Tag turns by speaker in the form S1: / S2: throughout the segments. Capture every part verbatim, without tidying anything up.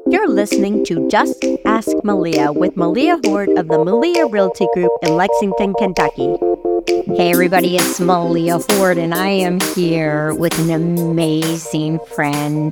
S1: You're listening to Just Ask Malia with Malia Horde of the Malia Realty Group in Lexington, Kentucky. Hey everybody, it's Malia Horde, and I am here with an amazing friend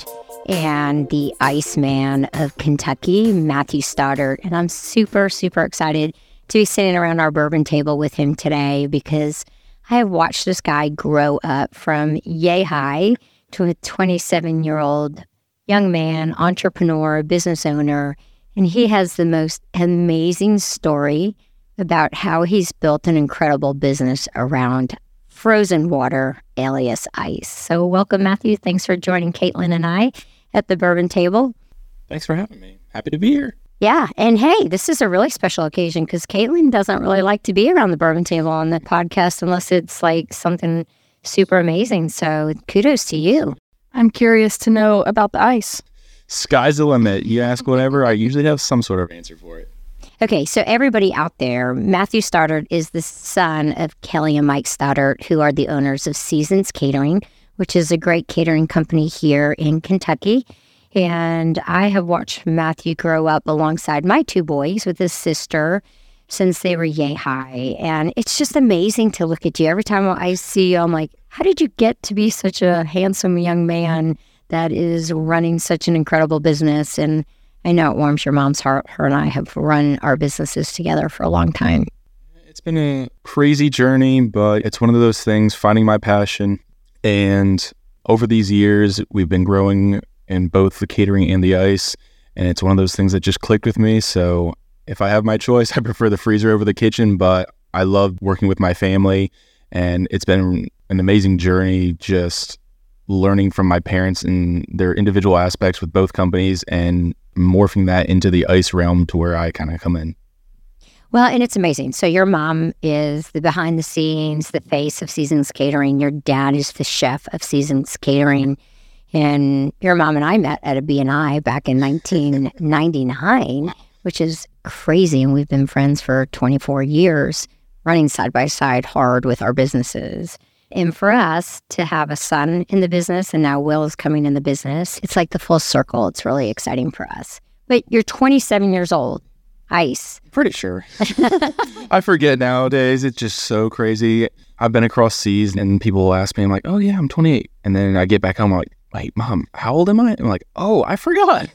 S1: and the Iceman of Kentucky, Matthew Stoddard. And I'm super, super excited to be sitting around our bourbon table with him today because I have watched this guy grow up from yay high to a twenty-seven-year-old young man, entrepreneur, business owner, and he has the most amazing story about how he's built an incredible business around frozen water, alias ice. So welcome, Matthew. Thanks for joining Caitlin and I at the bourbon table.
S2: Thanks for having me. Happy to be here.
S1: Yeah, and hey, this is a really special occasion because Caitlin doesn't really like to be around the bourbon table on the podcast unless it's like something super amazing. So kudos to you.
S3: I'm curious to know about the ice.
S2: Sky's the limit. You ask whatever, I usually have some sort of answer for it.
S1: Okay, so everybody out there, Matthew Stoddard is the son of Kelly and Mike Stoddard, who are the owners of Seasons Catering, which is a great catering company here in Kentucky. And I have watched Matthew grow up alongside my two boys with his sister since they were yay high. And it's just amazing to look at you. Every time I see you, I'm like, how did you get to be such a handsome young man that is running such an incredible business? And I know it warms your mom's heart. Her and I have run our businesses together for a long time.
S2: It's been a crazy journey, but it's one of those things, finding my passion. And over these years, we've been growing in both the catering and the ice. And it's one of those things that just clicked with me. So if I have my choice, I prefer the freezer over the kitchen, but I love working with my family. And it's been an amazing journey just learning from my parents and their individual aspects with both companies and morphing that into the ice realm to where I kind of come in.
S1: Well, and it's amazing. So your mom is the behind the scenes, the face of Seasons Catering. Your dad is the chef of Seasons Catering. And your mom and I met at a B and I back in nineteen ninety-nine, which is crazy. And we've been friends for twenty-four years, running side by side hard with our businesses. And for us to have a son in the business, and now Will is coming in the business, it's like the full circle. It's really exciting for us. But you're twenty-seven years old. Ice.
S2: Pretty sure. I forget nowadays. It's just so crazy. I've been across seas and people will ask me, I'm like, oh yeah, I'm twenty-eight. And then I get back home, I'm like, wait, Mom, how old am I? I'm like, oh, I forgot.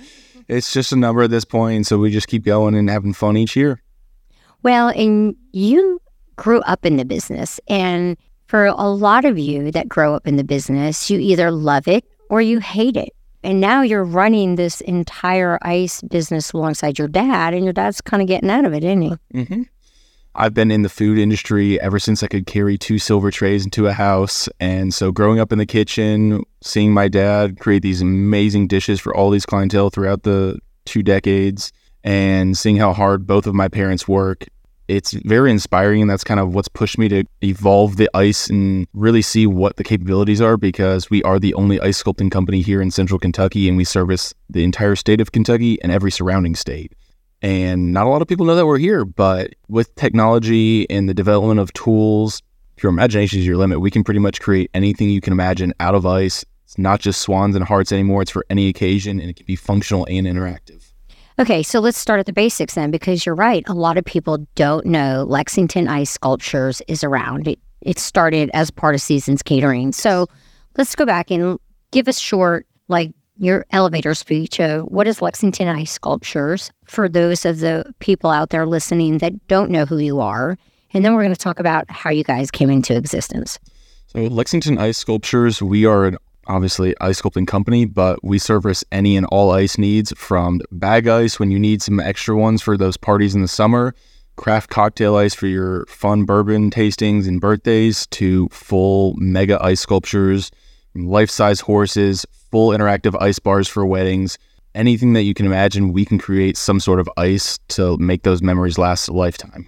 S2: It's just a number at this point. So we just keep going and having fun each year.
S1: Well, and you grew up in the business. And for a lot of you that grow up in the business, you either love it or you hate it. And now you're running this entire ice business alongside your dad, and your dad's kind of getting out of it, isn't he?
S2: Mm-hmm. I've been in the food industry ever since I could carry two silver trays into a house. And so growing up in the kitchen, seeing my dad create these amazing dishes for all these clientele throughout the two decades, and seeing how hard both of my parents work, it's very inspiring. And that's kind of what's pushed me to evolve the ice and really see what the capabilities are, because we are the only ice sculpting company here in central Kentucky, and we service the entire state of Kentucky and every surrounding state. And not a lot of people know that we're here, but with technology and the development of tools, your imagination is your limit. We can pretty much create anything you can imagine out of ice. It's not just swans and hearts anymore. It's for any occasion, and it can be functional and interactive.
S1: Okay, so let's start at the basics then, because you're right. A lot of people don't know Lexington Ice Sculptures is around. It, it started as part of Seasons Catering. So let's go back and give us short, like, your elevator speech of what is Lexington Ice Sculptures for those of the people out there listening that don't know who you are. And then we're going to talk about how you guys came into existence.
S2: So Lexington Ice Sculptures, we are an obviously ice sculpting company, but we service any and all ice needs, from bag ice when you need some extra ones for those parties in the summer, craft cocktail ice for your fun bourbon tastings and birthdays, to full mega ice sculptures, life-size horses, full interactive ice bars for weddings. Anything that you can imagine, we can create some sort of ice to make those memories last a lifetime.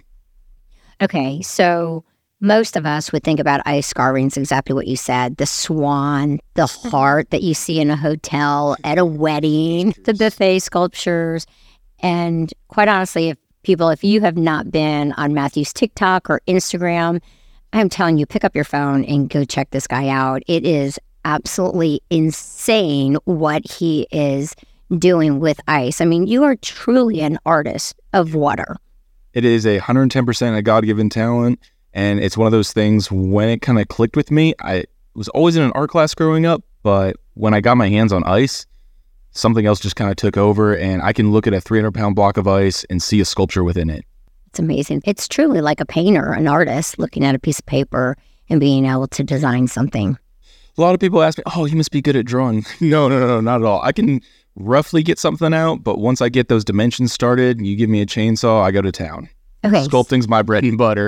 S1: Okay, so most of us would think about ice carvings, exactly what you said, the swan, the heart that you see in a hotel, at a wedding, the buffet sculptures. And quite honestly, if people, if you have not been on Matthew's TikTok or Instagram, I'm telling you, pick up your phone and go check this guy out. It is absolutely insane what he is doing with ice? I mean, you are truly an artist of water.
S2: It is a one hundred ten percent a God-given talent, and it's one of those things when it kind of clicked with me. I was always in an art class growing up, but when I got my hands on ice, something else just kind of took over, and I can look at a three hundred pound block of ice and see a sculpture within it.
S1: It's amazing. It's truly like a painter, an artist, looking at a piece of paper and being able to design something.
S2: A lot of people ask me, oh, you must be good at drawing. No, no, no, no, not at all. I can roughly get something out, but once I get those dimensions started, you give me a chainsaw, I go to town.
S1: Okay.
S2: Sculpting's my bread and butter.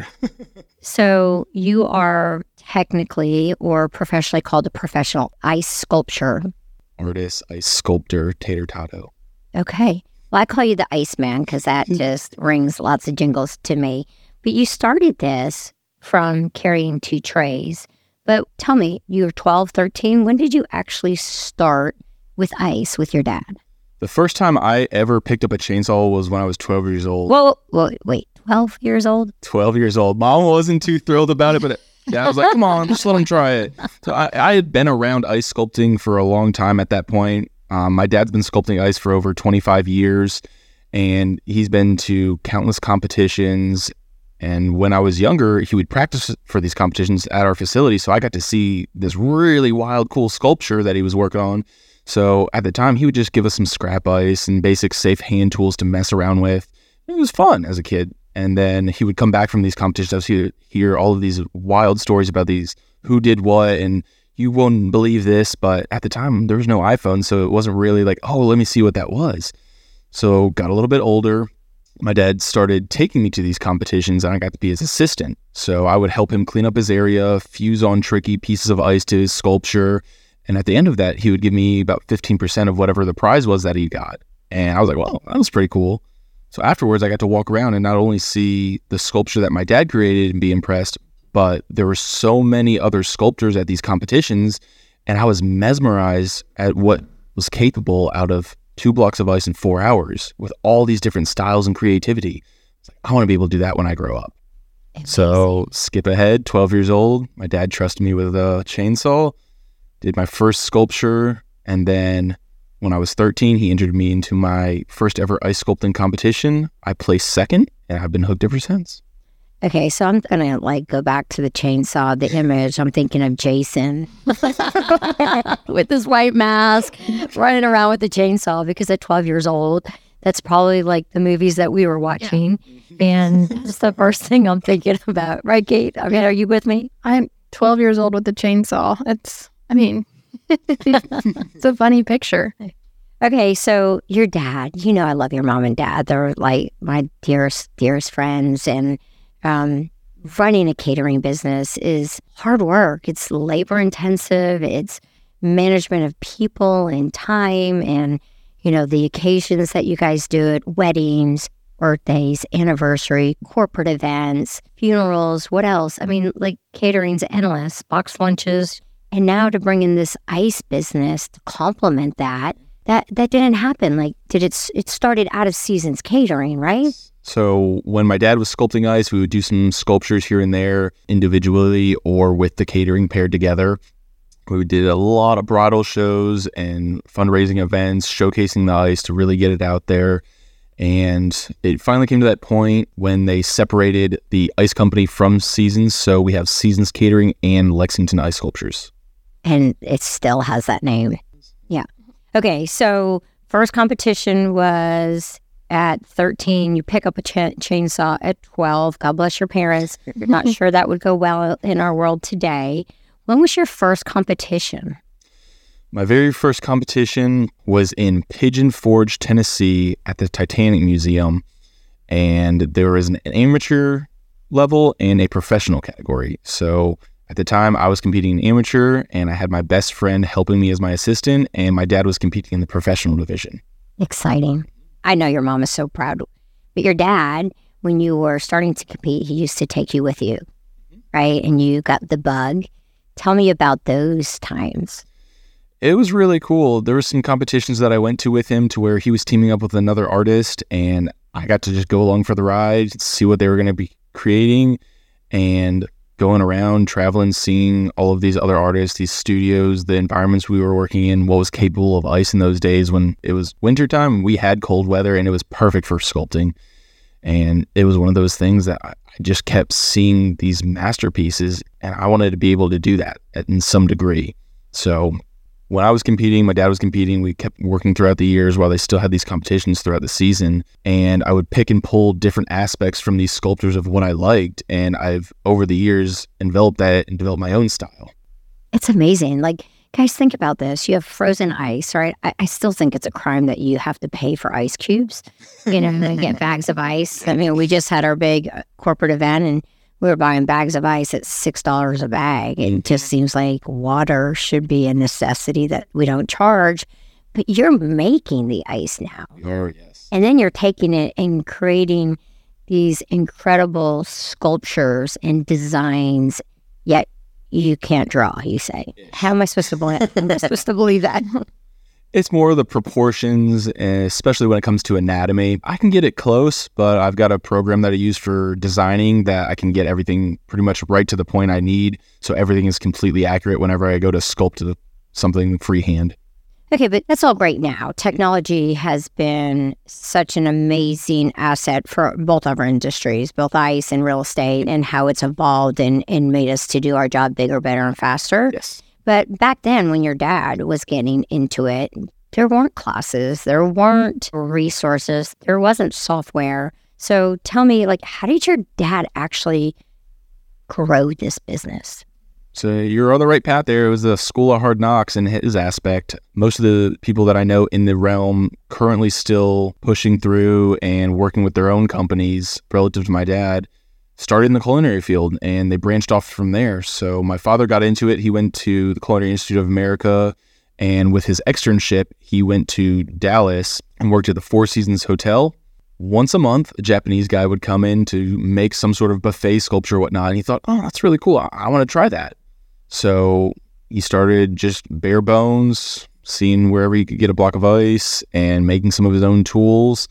S1: So you are technically or professionally called a professional ice sculptor.
S2: Artist, ice sculptor, tater tato.
S1: Okay. Well, I call you the Iceman because that just rings lots of jingles to me. But you started this from carrying two trays. But tell me, you were twelve, thirteen. When did you actually start with ice with your dad?
S2: The first time I ever picked up a chainsaw was when I was twelve years old.
S1: Well, well wait, twelve years old?
S2: twelve years old. Mom wasn't too thrilled about it, but yeah, I was like, come on, just let him try it. So I, I had been around ice sculpting for a long time at that point. Um, my dad's been sculpting ice for over twenty-five years, and he's been to countless competitions. And when I was younger, he would practice for these competitions at our facility. So I got to see this really wild, cool sculpture that he was working on. So at the time, he would just give us some scrap ice and basic safe hand tools to mess around with. It was fun as a kid. And then he would come back from these competitions. He would hear all of these wild stories about these who did what. And you won't believe this, but at the time, there was no iPhone. So it wasn't really like, oh, let me see what that was. So got a little bit older. My dad started taking me to these competitions, and I got to be his assistant. So I would help him clean up his area, fuse on tricky pieces of ice to his sculpture. And at the end of that, he would give me about fifteen percent of whatever the prize was that he got. And I was like, well, that was pretty cool. So afterwards, I got to walk around and not only see the sculpture that my dad created and be impressed, but there were so many other sculptors at these competitions, and I was mesmerized at what was capable out of two blocks of ice in four hours with all these different styles and creativity. It's like, I want to be able to do that when I grow up. Amazing. So skip ahead, twelve years old. My dad trusted me with a chainsaw, did my first sculpture. And then when I was thirteen, he entered me into my first ever ice sculpting competition. I placed second, and I've been hooked ever since.
S1: Okay, so I'm going to like go back to the chainsaw, the image. I'm thinking of Jason with his white mask running around with the chainsaw because at twelve years old, that's probably like the movies that we were watching. Yeah. And that's the first thing I'm thinking about. Right, Kate? I mean, are you with me?
S3: I'm twelve years old with the chainsaw. It's, I mean, it's a funny picture.
S1: Okay, so your dad, you know I love your mom and dad. They're like my dearest, dearest friends. And Um, running a catering business is hard work. It's labor intensive. It's management of people and time and, you know, the occasions that you guys do it, weddings, birthdays, anniversary, corporate events, funerals, what else? I mean, like catering's endless, box lunches. And now to bring in this ice business to complement that, that, that didn't happen. Like, did it, it started out of seasons catering, right?
S2: So when my dad was sculpting ice, we would do some sculptures here and there individually or with the catering paired together. We did a lot of bridal shows and fundraising events, showcasing the ice to really get it out there. And it finally came to that point when they separated the ice company from Seasons. So we have Seasons Catering and Lexington Ice Sculptures.
S1: And it still has that name. Yeah. Okay, so first competition was at thirteen, you pick up a ch- chainsaw at twelve. God bless your parents. Not sure that would go well in our world today. When was your first competition?
S2: My very first competition was in Pigeon Forge, Tennessee at the Titanic Museum. And there was an amateur level and a professional category. So at the time, I was competing in amateur, and I had my best friend helping me as my assistant, and my dad was competing in the professional division.
S1: Exciting. I know your mom is so proud. But your dad, when you were starting to compete, he used to take you with you, right? And you got the bug. Tell me about those times.
S2: It was really cool. There were some competitions that I went to with him to where he was teaming up with another artist, and I got to just go along for the ride, see what they were going to be creating. And going around, traveling, seeing all of these other artists, these studios, the environments we were working in, what was capable of ice in those days when it was wintertime. We had cold weather and it was perfect for sculpting. And it was one of those things that I just kept seeing these masterpieces, and I wanted to be able to do that in some degree. So when I was competing, my dad was competing, we kept working throughout the years while they still had these competitions throughout the season. And I would pick and pull different aspects from these sculptures of what I liked. And I've, over the years, enveloped that and developed my own style.
S1: It's amazing. Like, guys, think about this. You have frozen ice, right? I, I still think it's a crime that you have to pay for ice cubes, you know, and get bags of ice. I mean, we just had our big corporate event and we were buying bags of ice at six dollars a bag. It just seems like water should be a necessity that we don't charge. But you're making the ice now.
S2: Oh, yes.
S1: And then you're taking it and creating these incredible sculptures and designs, yet you can't draw, you say. How am I supposed to believe, am I supposed to believe that?
S2: It's more the proportions, especially when it comes to anatomy. I can get it close, but I've got a program that I use for designing that I can get everything pretty much right to the point I need. So everything is completely accurate whenever I go to sculpt something freehand.
S1: Okay, but that's all great now. Technology has been such an amazing asset for both of our industries, both ice and real estate, and how it's evolved and, and made us to do our job bigger, better, and faster.
S2: Yes.
S1: But back then, when your dad was getting into it, there weren't classes, there weren't resources, there wasn't software. So tell me, like, how did your dad actually grow this business?
S2: So you're on the right path there. It was the school of hard knocks in his aspect. Most of the people that I know in the realm currently still pushing through and working with their own companies relative to my dad started in the culinary field, and they branched off from there. So my father got into it. He went to the Culinary Institute of America, and with his externship, he went to Dallas and worked at the Four Seasons Hotel. Once a month, a Japanese guy would come in to make some sort of buffet sculpture or whatnot, and he thought, oh, that's really cool. I, I want to try that. So he started just bare bones, seeing wherever he could get a block of ice and making some of his own tools,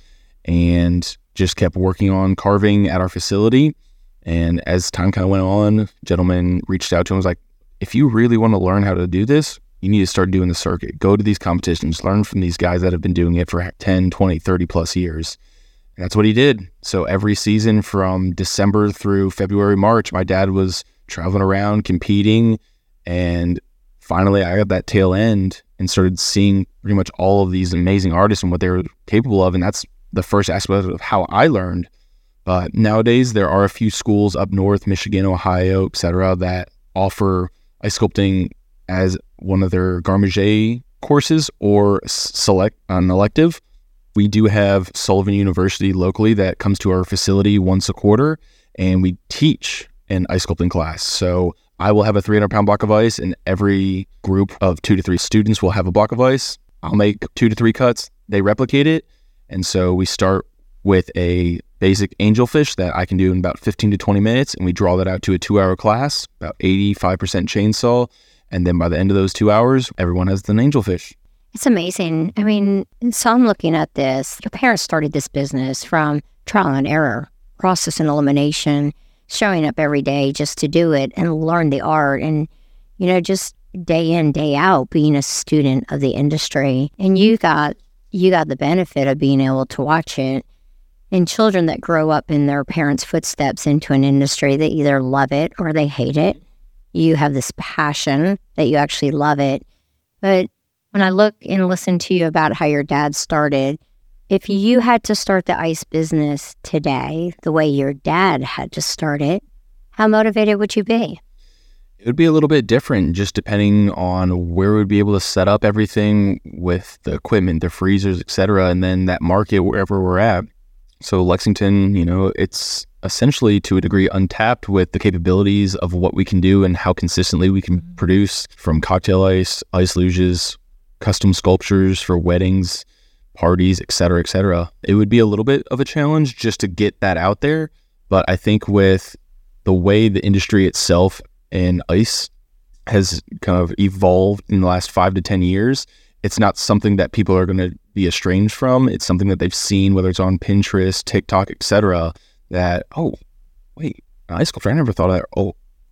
S2: and just kept working on carving at our facility. And as time kind of went on, a gentleman reached out to him and was like, if you really want to learn how to do this, you need to start doing the circuit. Go to these competitions, learn from these guys that have been doing it for ten, twenty, thirty plus years. And that's what he did. So every season from December through February, March, my dad was traveling around, competing. And finally, I got that tail end and started seeing pretty much all of these amazing artists and what they were capable of. And that's the first aspect of how I learned. But nowadays, there are a few schools up north, Michigan, Ohio, et cetera, that offer ice sculpting as one of their garde courses or select an elective. We do have Sullivan University locally that comes to our facility once a quarter, and we teach an ice sculpting class. So I will have a three hundred pound block of ice, and every group of two to three students will have a block of ice. I'll make two to three cuts. They replicate it. And so we start with a basic angelfish that I can do in about fifteen to twenty minutes, and we draw that out to a two hour class, about eighty-five percent chainsaw. And then by the end of those two hours, everyone has an angelfish.
S1: It's amazing. I mean, so I'm looking at this. Your parents started this business from trial and error, process and elimination, showing up every day just to do it and learn the art, and, you know, just day in, day out, being a student of the industry. And you got you got the benefit of being able to watch it. And children that grow up in their parents' footsteps into an industry, they either love it or they hate it. You have this passion that you actually love it. But when I look and listen to you about how your dad started, if you had to start the ice business today, the way your dad had to start it, how motivated would you be?
S2: It would be a little bit different, just depending on where we'd be able to set up everything with the equipment, the freezers, et cetera, and then that market wherever we're at. So Lexington, you know, it's essentially to a degree untapped with the capabilities of what we can do and how consistently we can produce, from cocktail ice, ice luges, custom sculptures for weddings, parties, et cetera, et cetera. It would be a little bit of a challenge just to get that out there. But I think with the way the industry itself in ice has kind of evolved in the last five to ten years, it's not something that people are going to be estranged from. It's something that they've seen, whether it's on Pinterest, TikTok, et cetera, that, oh, wait, an ice sculpture, I never thought of that. Oh,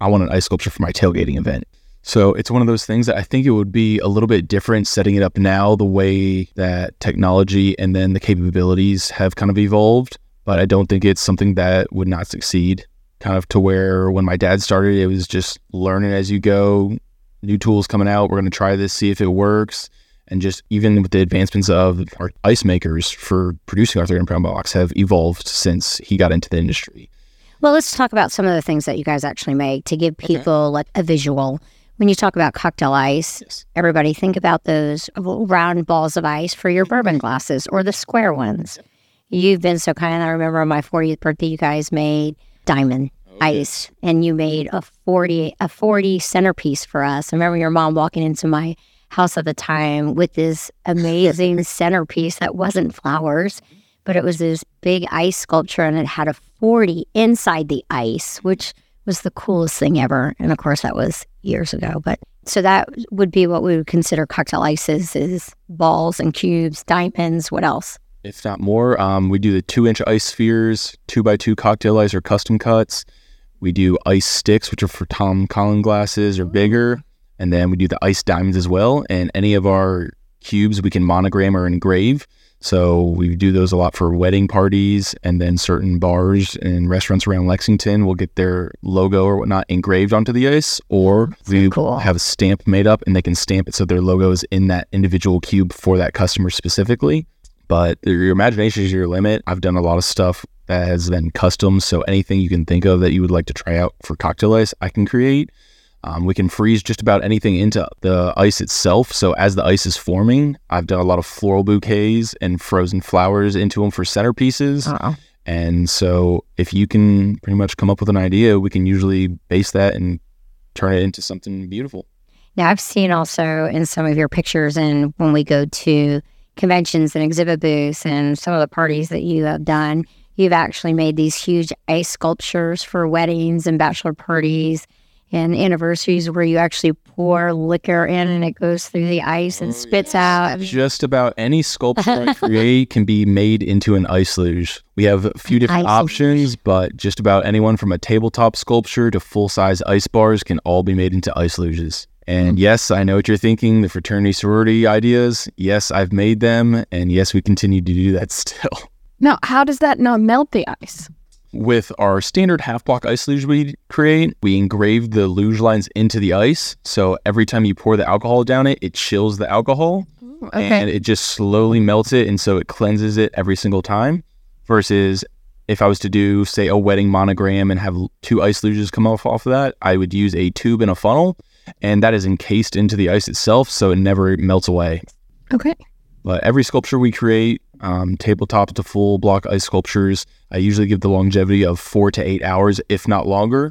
S2: I want an ice sculpture for my tailgating event. So it's one of those things that I think it would be a little bit different setting it up now, the way that technology and then the capabilities have kind of evolved. But I don't think it's something that would not succeed. Kind of to where when my dad started, it was just learning as you go, new tools coming out. We're going to try this, see if it works. And just even with the advancements of our ice makers for producing our three hundred pound blocks have evolved since he got into the industry.
S1: Well, let's talk about some of the things that you guys actually make to give people okay. like a visual. When you talk about cocktail ice, yes. everybody think about those round balls of ice for your bourbon glasses or the square ones. You've been so kind. I remember on my fortieth birthday, you guys made diamond okay. ice, and you made a forty a forty centerpiece for us. I remember your mom walking into my house at the time with this amazing centerpiece that wasn't flowers, but it was this big ice sculpture, and it had a forty inside the ice, which was the coolest thing ever. And of course, that was years ago. But so that would be what we would consider cocktail ices, is balls and cubes, diamonds. What else?
S2: If not more, um, we do the two inch ice spheres, two by two cocktail ice or custom cuts. We do ice sticks, which are for Tom Collin glasses or bigger. And then we do the ice diamonds as well. And any of our cubes we can monogram or engrave. So we do those a lot for wedding parties, and then certain bars and restaurants around Lexington will get their logo or whatnot engraved onto the ice, or we
S1: cool.
S2: have a stamp made up and they can stamp it so their logo is in that individual cube for that customer specifically. But your imagination is your limit. I've done a lot of stuff that has been custom, so anything you can think of that you would like to try out for cocktail ice, I can create. Um, we can freeze just about anything into the ice itself. So as the ice is forming, I've done a lot of floral bouquets and frozen flowers into them for centerpieces. Uh-oh. And so if you can pretty much come up with an idea, we can usually base that and turn it into something beautiful.
S1: Now, I've seen also in some of your pictures, and when we go to conventions and exhibit booths and some of the parties that you have done, you've actually made these huge ice sculptures for weddings and bachelor parties and anniversaries where you actually pour liquor in and it goes through the ice and spits out.
S2: Just about any sculpture I create can be made into an ice luge. We have a few different ice options, luge. But just about anyone from a tabletop sculpture to full-size ice bars can all be made into ice luges. And yes, I know what you're thinking, the fraternity sorority ideas. Yes, I've made them. And yes, we continue to do that still.
S3: Now, how does that not melt the ice?
S2: With our standard half-block ice luge we create, we engrave the luge lines into the ice. So every time you pour the alcohol down it, it chills the alcohol. Ooh, okay. And it just slowly melts it. And so it cleanses it every single time. Versus if I was to do, say, a wedding monogram and have two ice luges come off, off of that, I would use a tube and a funnel. And that is encased into the ice itself, so it never melts away.
S3: Okay.
S2: But every sculpture we create, um, tabletop to full block ice sculptures, I usually give the longevity of four to eight hours, if not longer.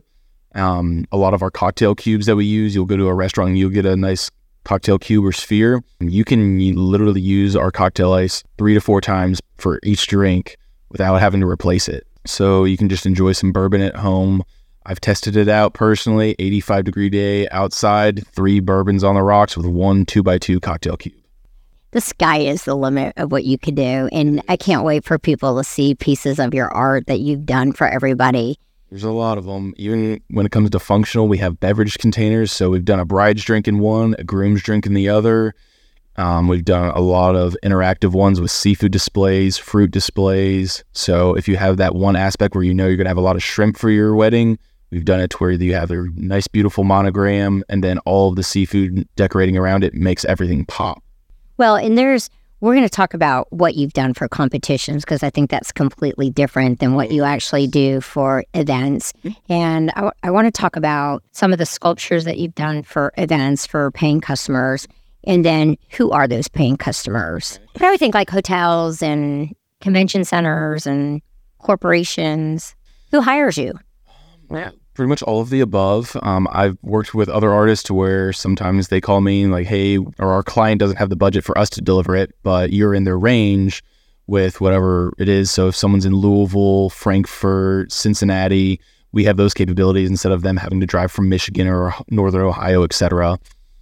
S2: Um, a lot of our cocktail cubes that we use, you'll go to a restaurant and you'll get a nice cocktail cube or sphere. You can you literally use our cocktail ice three to four times for each drink without having to replace it. So you can just enjoy some bourbon at home. I've tested it out personally, eighty-five degree day outside, three bourbons on the rocks with one two by two cocktail cube.
S1: The sky is the limit of what you can do. And I can't wait for people to see pieces of your art that you've done for everybody.
S2: There's a lot of them. Even when it comes to functional, we have beverage containers. So we've done a bride's drink in one, a groom's drink in the other. Um, we've done a lot of interactive ones with seafood displays, fruit displays. So if you have that one aspect where you know you're going to have a lot of shrimp for your wedding, we've done it to where you have a nice, beautiful monogram, and then all of the seafood decorating around it makes everything pop.
S1: Well, and there's, we're going to talk about what you've done for competitions, because I think that's completely different than what you actually do for events. And I, I want to talk about some of the sculptures that you've done for events for paying customers. And then who are those paying customers? But I would think like hotels and convention centers and corporations. Who hires you?
S2: Yeah, pretty much all of the above. Um, I've worked with other artists to where sometimes they call me like, hey, or our client doesn't have the budget for us to deliver it, but you're in their range with whatever it is. So if someone's in Louisville, Frankfurt, Cincinnati, we have those capabilities instead of them having to drive from Michigan or Northern Ohio, et cetera.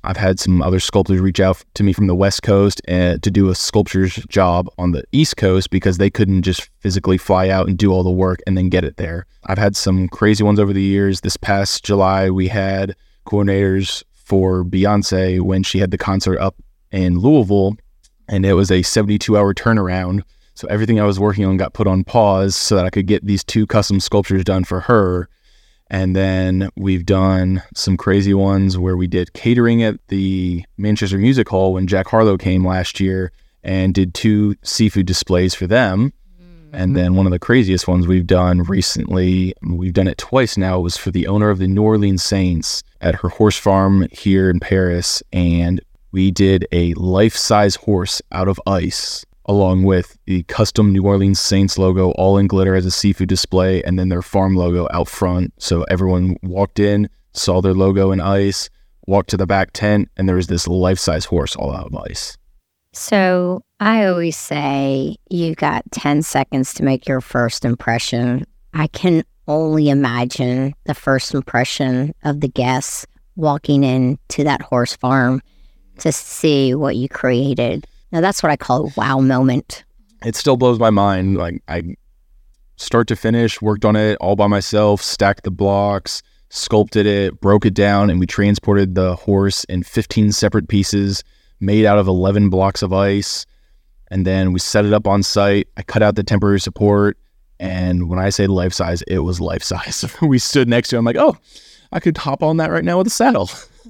S2: I've had some other sculptors reach out to me from the West Coast uh, to do a sculpture's job on the East Coast because they couldn't just physically fly out and do all the work and then get it there. I've had some crazy ones over the years. This past July, we had coordinators for Beyonce when she had the concert up in Louisville, and it was a seventy-two hour turnaround. So everything I was working on got put on pause so that I could get these two custom sculptures done for her. And then we've done some crazy ones where we did catering at the Manchester Music Hall when Jack Harlow came last year and did two seafood displays for them. Mm-hmm. And then one of the craziest ones we've done recently, we've done it twice now, was for the owner of the New Orleans Saints at her horse farm here in Paris. And we did a life-size horse out of ice, along with the custom New Orleans Saints logo, all in glitter as a seafood display, and then their farm logo out front. So everyone walked in, saw their logo in ice, walked to the back tent, and there was this life-size horse all out of ice.
S1: So I always say you got ten seconds to make your first impression. I can only imagine the first impression of the guests walking into that horse farm to see what you created. Now, that's what I call a wow moment.
S2: It still blows my mind. Like, I start to finish, worked on it all by myself, stacked the blocks, sculpted it, broke it down, and we transported the horse in fifteen separate pieces made out of eleven blocks of ice. And then we set it up on site. I cut out the temporary support. And when I say life size, it was life size. We stood next to it. I'm like, oh, I could hop on that right now with a saddle.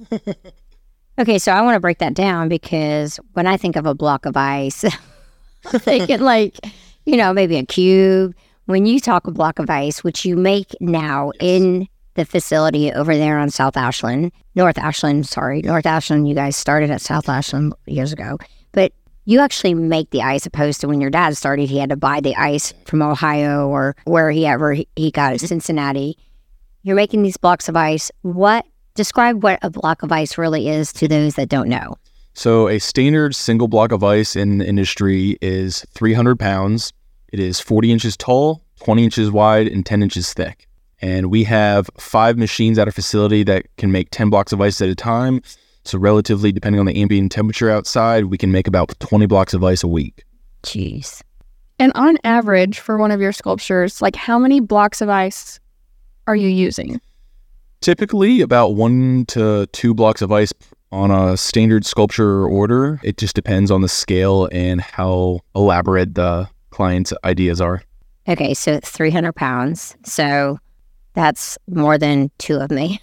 S1: Okay, so I want to break that down because when I think of a block of ice, I'm thinking like, you know, maybe a cube. When you talk a block of ice, which you make now in the facility over there on South Ashland, North Ashland, sorry, North Ashland, you guys started at South Ashland years ago, but you actually make the ice opposed to when your dad started, he had to buy the ice from Ohio or wherever he got it, Cincinnati. You're making these blocks of ice. What Describe what a block of ice really is to those that don't know.
S2: So a standard single block of ice in the industry is three hundred pounds. It is forty inches tall, twenty inches wide, and ten inches thick. And we have five machines at our facility that can make ten blocks of ice at a time. So relatively, depending on the ambient temperature outside, we can make about twenty blocks of ice a week.
S1: Jeez.
S3: And on average, for one of your sculptures, like how many blocks of ice are you using?
S2: Typically about one to two blocks of ice on a standard sculpture order. It just depends on the scale and how elaborate the client's ideas are.
S1: Okay, so it's three hundred pounds. So that's more than two of me.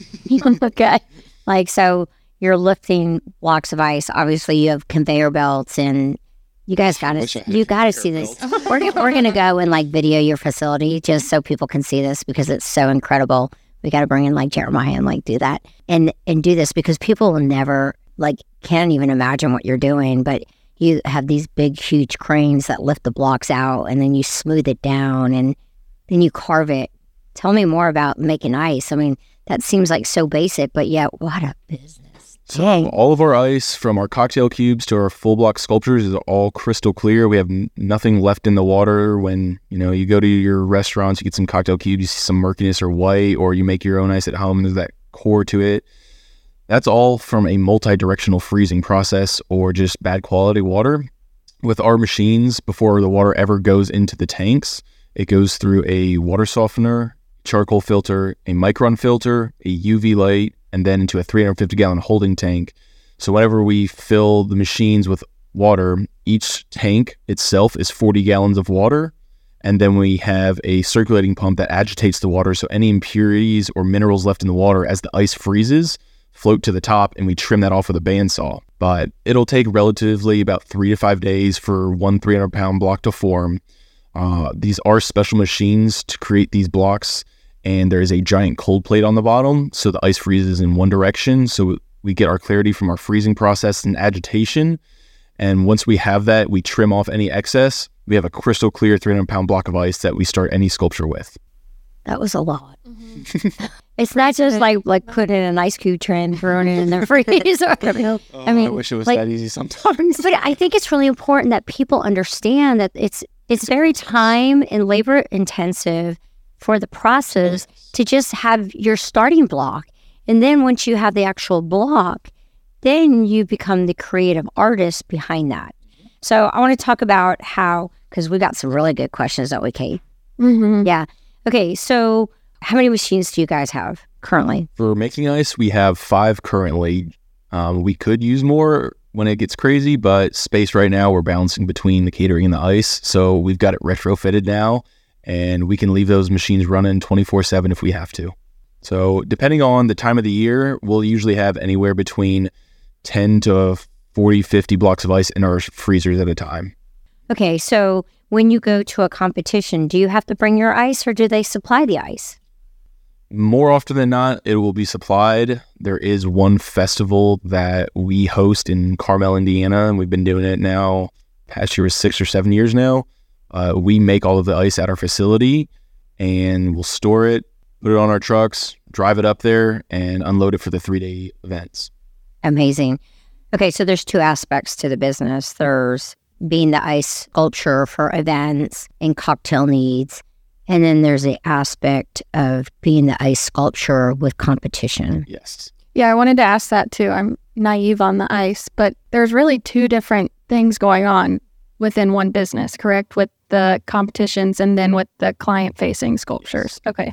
S1: Okay. Like, so you're lifting blocks of ice. Obviously, you have conveyor belts and you guys got to, you got to see this. We're, we're going to go and like video your facility just so people can see this because it's so incredible. We got to bring in like Jeremiah and like do that and, and do this because people will never like can't even imagine what you're doing. But you have these big, huge cranes that lift the blocks out and then you smooth it down and then you carve it. Tell me more about making ice. I mean, that seems like so basic, but yeah, what a business. Dang.
S2: So all of our ice, from our cocktail cubes to our full block sculptures, is all crystal clear. We have n- nothing left in the water. When you know you go to your restaurants, you get some cocktail cubes, you see some murkiness or white, or you make your own ice at home, and there's that core to it. That's all from a multi-directional freezing process or just bad quality water. With our machines, before the water ever goes into the tanks, it goes through a water softener, charcoal filter, a micron filter, a U V light, and then into a three hundred fifty gallon holding tank. So whenever we fill the machines with water, each tank itself is forty gallons of water. And then we have a circulating pump that agitates the water. So any impurities or minerals left in the water as the ice freezes float to the top, and we trim that off with a bandsaw. But it'll take relatively about three to five days for one three hundred pound block to form. Uh, these are special machines to create these blocks. And there is a giant cold plate on the bottom, so the ice freezes in one direction. So we get our clarity from our freezing process and agitation. And once we have that, we trim off any excess. We have a crystal clear three hundred pound block of ice that we start any sculpture with.
S1: That was a lot. Mm-hmm. It's not just like like putting in an ice cube tray and throwing it in the freezer.
S2: Oh, I mean, I wish it was like, that easy sometimes.
S1: But I think it's really important that people understand that it's it's very time and labor intensive for the process to just have your starting block. And then once you have the actual block, then you become the creative artist behind that. So I want to talk about how, because we got some really good questions, don't we, Kate?
S3: Mm-hmm.
S1: Yeah. Okay, so how many machines do you guys have currently?
S2: For making ice, we have five currently. Um, we could use more when it gets crazy, but space right now, we're balancing between the catering and the ice. So we've got it retrofitted now, and we can leave those machines running twenty-four seven if we have to. So depending on the time of the year, we'll usually have anywhere between ten to forty, fifty blocks of ice in our freezers at a time.
S1: Okay, so when you go to a competition, do you have to bring your ice or do they supply the ice?
S2: More often than not, it will be supplied. There is one festival that we host in Carmel, Indiana, and we've been doing it now, past year was six or seven years now. Uh, we make all of the ice at our facility, and we'll store it, put it on our trucks, drive it up there, and unload it for the three-day events.
S1: Amazing. Okay, so there's two aspects to the business. There's being the ice sculpture for events and cocktail needs. And then there's the aspect of being the ice sculpture with competition.
S2: Yes.
S3: Yeah, I wanted to ask that too. I'm naive on the ice, but there's really two different things going on within one business, correct? With the competitions and then with the client-facing sculptures. Okay.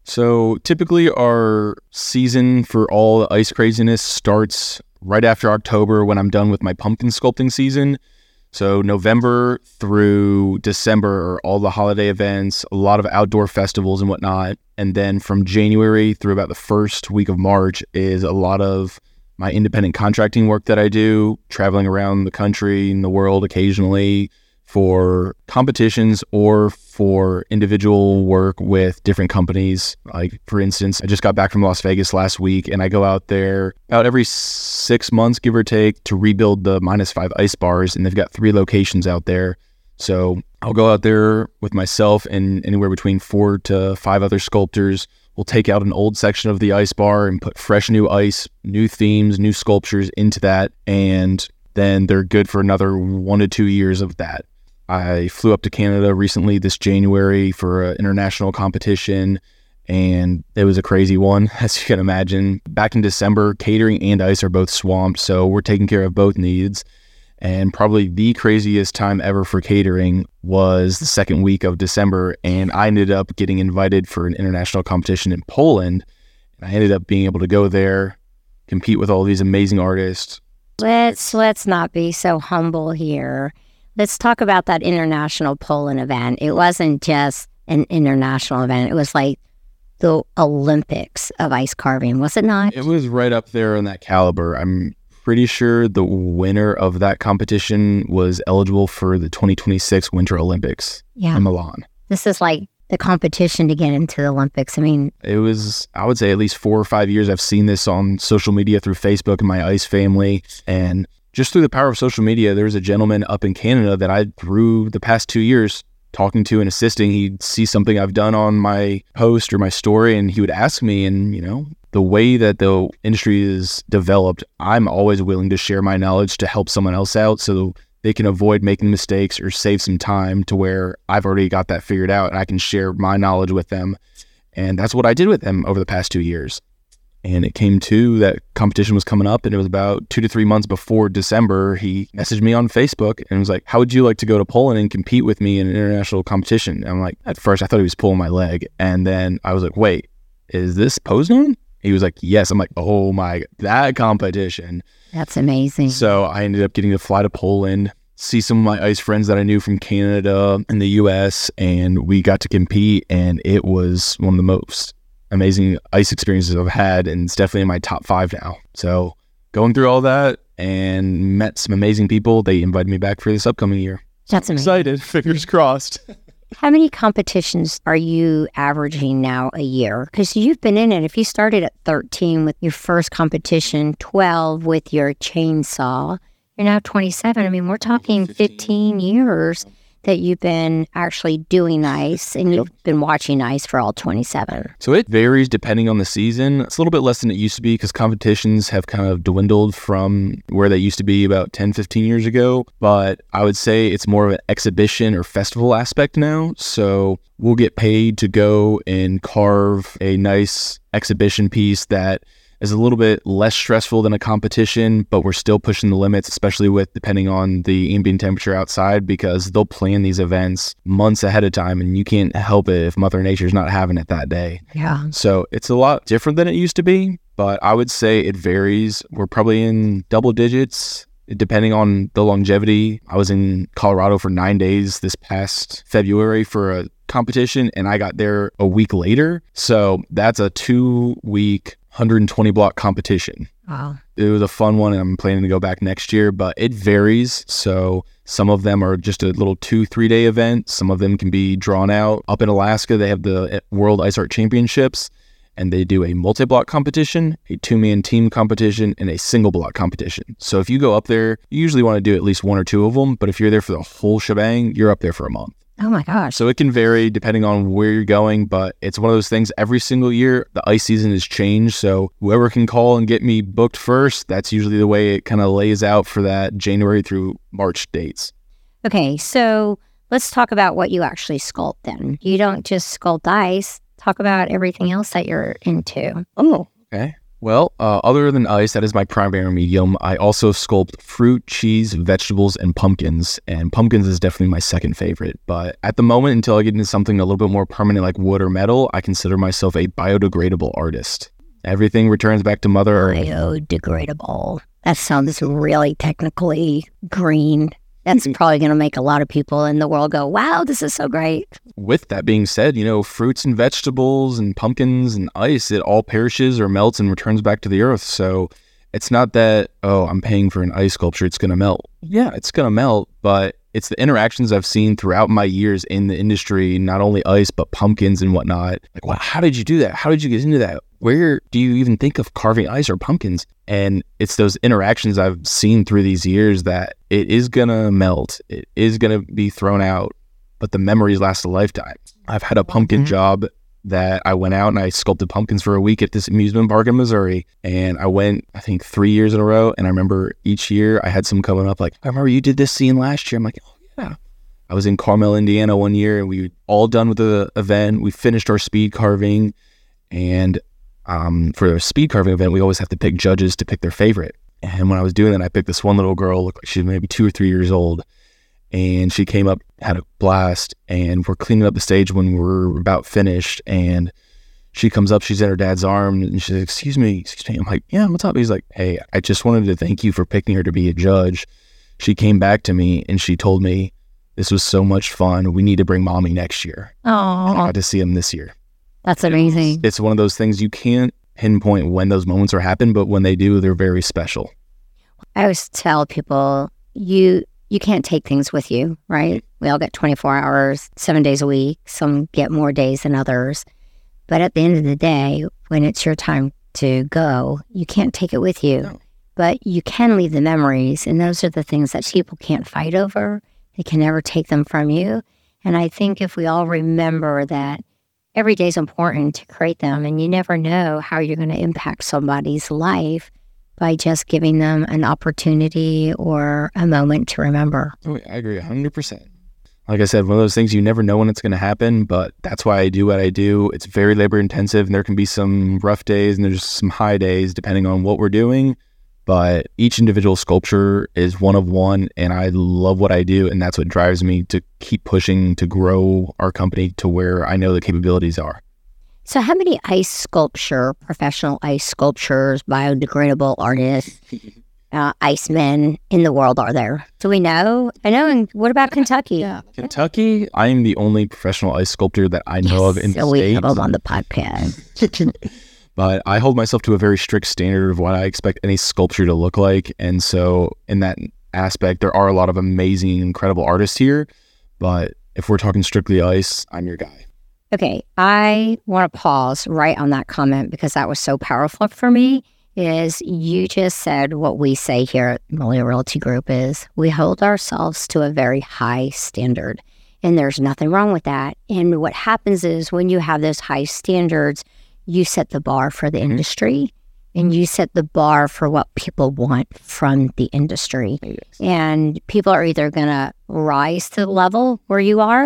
S2: So typically our season for all the ice craziness starts right after October when I'm done with my pumpkin sculpting season. So November through December are all the holiday events, a lot of outdoor festivals and whatnot. And then from January through about the first week of March is a lot of my independent contracting work that I do, traveling around the country and the world occasionally for competitions or for individual work with different companies. Like, for instance, I just got back from Las Vegas last week, and I go out there about every six months, give or take, to rebuild the minus five ice bars, and they've got three locations out there. So I'll go out there with myself and anywhere between four to five other sculptors. We'll take out an old section of the ice bar and put fresh new ice, new themes, new sculptures into that, and then they're good for another one to two years of that. I flew up to Canada recently this January for an international competition, and it was a crazy one, as you can imagine. Back in December, catering and ice are both swamped, so we're taking care of both needs. And probably the craziest time ever for catering was the second week of December, and I ended up getting invited for an international competition in Poland. And I ended up being able to go there, compete with all these amazing artists.
S1: Let's let's not be so humble here. Let's talk about that international Poland event. It wasn't just an international event. It was like the Olympics of ice carving, was it not?
S2: It was right up there on that caliber. I'm pretty sure the winner of that competition was eligible for the twenty twenty-six Winter Olympics
S1: Yeah.
S2: in Milan.
S1: This is like the competition to get into the Olympics. I mean,
S2: It was, I would say, at least four or five years. I've seen this on social media through Facebook and my ice family. And just through the power of social media, there was a gentleman up in Canada that I, through the past two years, talking to and assisting. He'd see something I've done on my post or my story, and he would ask me. And, you know, the way that the industry is developed, I'm always willing to share my knowledge to help someone else out so they can avoid making mistakes or save some time to where I've already got that figured out and I can share my knowledge with them. And that's what I did with them over the past two years. And it came to that competition was coming up, and it was about two to three months before December. He messaged me on Facebook and was like, how would you like to go to Poland and compete with me in an international competition? And I'm like, at first I thought he was pulling my leg. And then I was like, wait, is this Poznan? He was like, yes. I'm like, oh my, that competition.
S1: that's amazing.
S2: So I ended up getting to fly to Poland, see some of my ice friends that I knew from Canada and the U S, and we got to compete, and it was one of the most amazing ice experiences I've had, and it's definitely in my top five now. So going through all that and met some amazing people, they invited me back for this upcoming year.
S1: That's amazing.
S2: Excited, fingers crossed.
S1: How many competitions are you averaging now a year? Because you've been in it. If you started at thirteen with your first competition, twelve with your chainsaw, you're now twenty-seven. I mean, we're talking fifteen years that you've been actually doing ice, and you've been watching ice for all twenty-seven.
S2: So it varies depending on the season. It's a little bit less than it used to be because competitions have kind of dwindled from where they used to be about ten, fifteen years ago. But I would say it's more of an exhibition or festival aspect now. So we'll get paid to go and carve a nice exhibition piece that is a little bit less stressful than a competition, but we're still pushing the limits, especially with depending on the ambient temperature outside, because they'll plan these events months ahead of time and you can't help it if Mother Nature's not having it that day.
S1: Yeah.
S2: So it's a lot different than it used to be, but I would say it varies. We're probably in double digits depending on the longevity. I was in Colorado for nine days this past February for a competition, and I got there a week later. So that's a two week, one hundred twenty block competition.
S1: Wow.
S2: It was a fun one, and I'm planning to go back next year, but it varies. So some of them are just a little two, three day event. Some of them can be drawn out. Up in Alaska, they have the World Ice Art Championships, and they do a multi-block competition, a two-man team competition, and a single-block competition. So if you go up there, you usually want to do at least one or two of them, but if you're there for the whole shebang, you're up there for a month.
S1: Oh my gosh.
S2: So it can vary depending on where you're going, but it's one of those things every single year, the ice season has changed. So whoever can call and get me booked first, that's usually the way it kind of lays out for that January through March dates.
S1: Okay, so let's talk about what you actually sculpt then. You don't just sculpt ice. Talk about everything else that you're into.
S2: Oh, okay. Well, uh, other than ice, that is my primary medium. I also sculpt fruit, cheese, vegetables, and pumpkins. And pumpkins is definitely my second favorite. But at the moment, until I get into something a little bit more permanent like wood or metal, I consider myself a biodegradable artist. Everything returns back to Mother Earth.
S1: Biodegradable. That sounds really technically green. That's probably going to make a lot of people in the world go, wow, this is so great.
S2: With that being said, you know, fruits and vegetables and pumpkins and ice, it all perishes or melts and returns back to the earth. So it's not that, oh, I'm paying for an ice sculpture, it's going to melt. Yeah, it's going to melt, but it's the interactions I've seen throughout my years in the industry, not only ice, but pumpkins and whatnot. Like, wow, how did you do that? How did you get into that? Where do you even think of carving ice or pumpkins? And it's those interactions I've seen through these years that it is going to melt. It is going to be thrown out, but the memories last a lifetime. I've had a pumpkin mm-hmm. job that I went out and I sculpted pumpkins for a week at this amusement park in Missouri. And I went, I think, three years in a row. And I remember each year I had some coming up like, I remember you did this scene last year. I'm like, oh, yeah. I was in Carmel, Indiana one year, and we were all done with the event. We finished our speed carving. And um, for a speed carving event, we always have to pick judges to pick their favorite. And when I was doing that, I picked this one little girl, looked like she was maybe two or three years old. And she came up, had a blast, and we're cleaning up the stage when we're about finished. And she comes up, she's in her dad's arm, and she's like, excuse me, excuse me. I'm like, yeah, what's up? He's like, hey, I just wanted to thank you for picking her to be a judge. She came back to me and she told me, this was so much fun. We need to bring mommy next year.
S1: Oh,
S2: I got to see him this year.
S1: That's amazing.
S2: It's one of those things you can't pinpoint when those moments are happening, but when they do, they're very special.
S1: I always tell people, you you can't take things with you, right? We all get twenty-four hours, seven days a week. Some get more days than others. But at the end of the day, when it's your time to go, you can't take it with you. No. But you can leave the memories, and those are the things that people can't fight over. They can never take them from you. And I think if we all remember that every day is important to create them, and you never know how you're going to impact somebody's life by just giving them an opportunity or a moment to remember.
S2: Oh, I agree one hundred percent. Like I said, one of those things you never know when it's going to happen, but that's why I do what I do. It's very labor intensive, and there can be some rough days and there's some high days depending on what we're doing. But each individual sculpture is one of one, and I love what I do, and that's what drives me to keep pushing to grow our company to where I know the capabilities are.
S1: So how many ice sculpture, professional ice sculptures, biodegradable artists, uh, icemen in the world are there? Do we know? I know. And what about Kentucky?
S3: Yeah.
S2: Kentucky, I am the only professional ice sculptor that I know
S1: yes,
S2: of in the
S1: so
S2: state.
S1: we have them on the podcast.
S2: But I hold myself to a very strict standard of what I expect any sculpture to look like. And so in that aspect, there are a lot of amazing, incredible artists here. But if we're talking strictly ice, I'm your guy.
S1: Okay, I want to pause right on that comment because that was so powerful for me. Is you just said what we say here at Malia Realty Group is we hold ourselves to a very high standard. And there's nothing wrong with that. And what happens is when you have those high standards, you set the bar for the industry, and you set the bar for what people want from the industry. Yes. And people are either going to rise to the level where you are,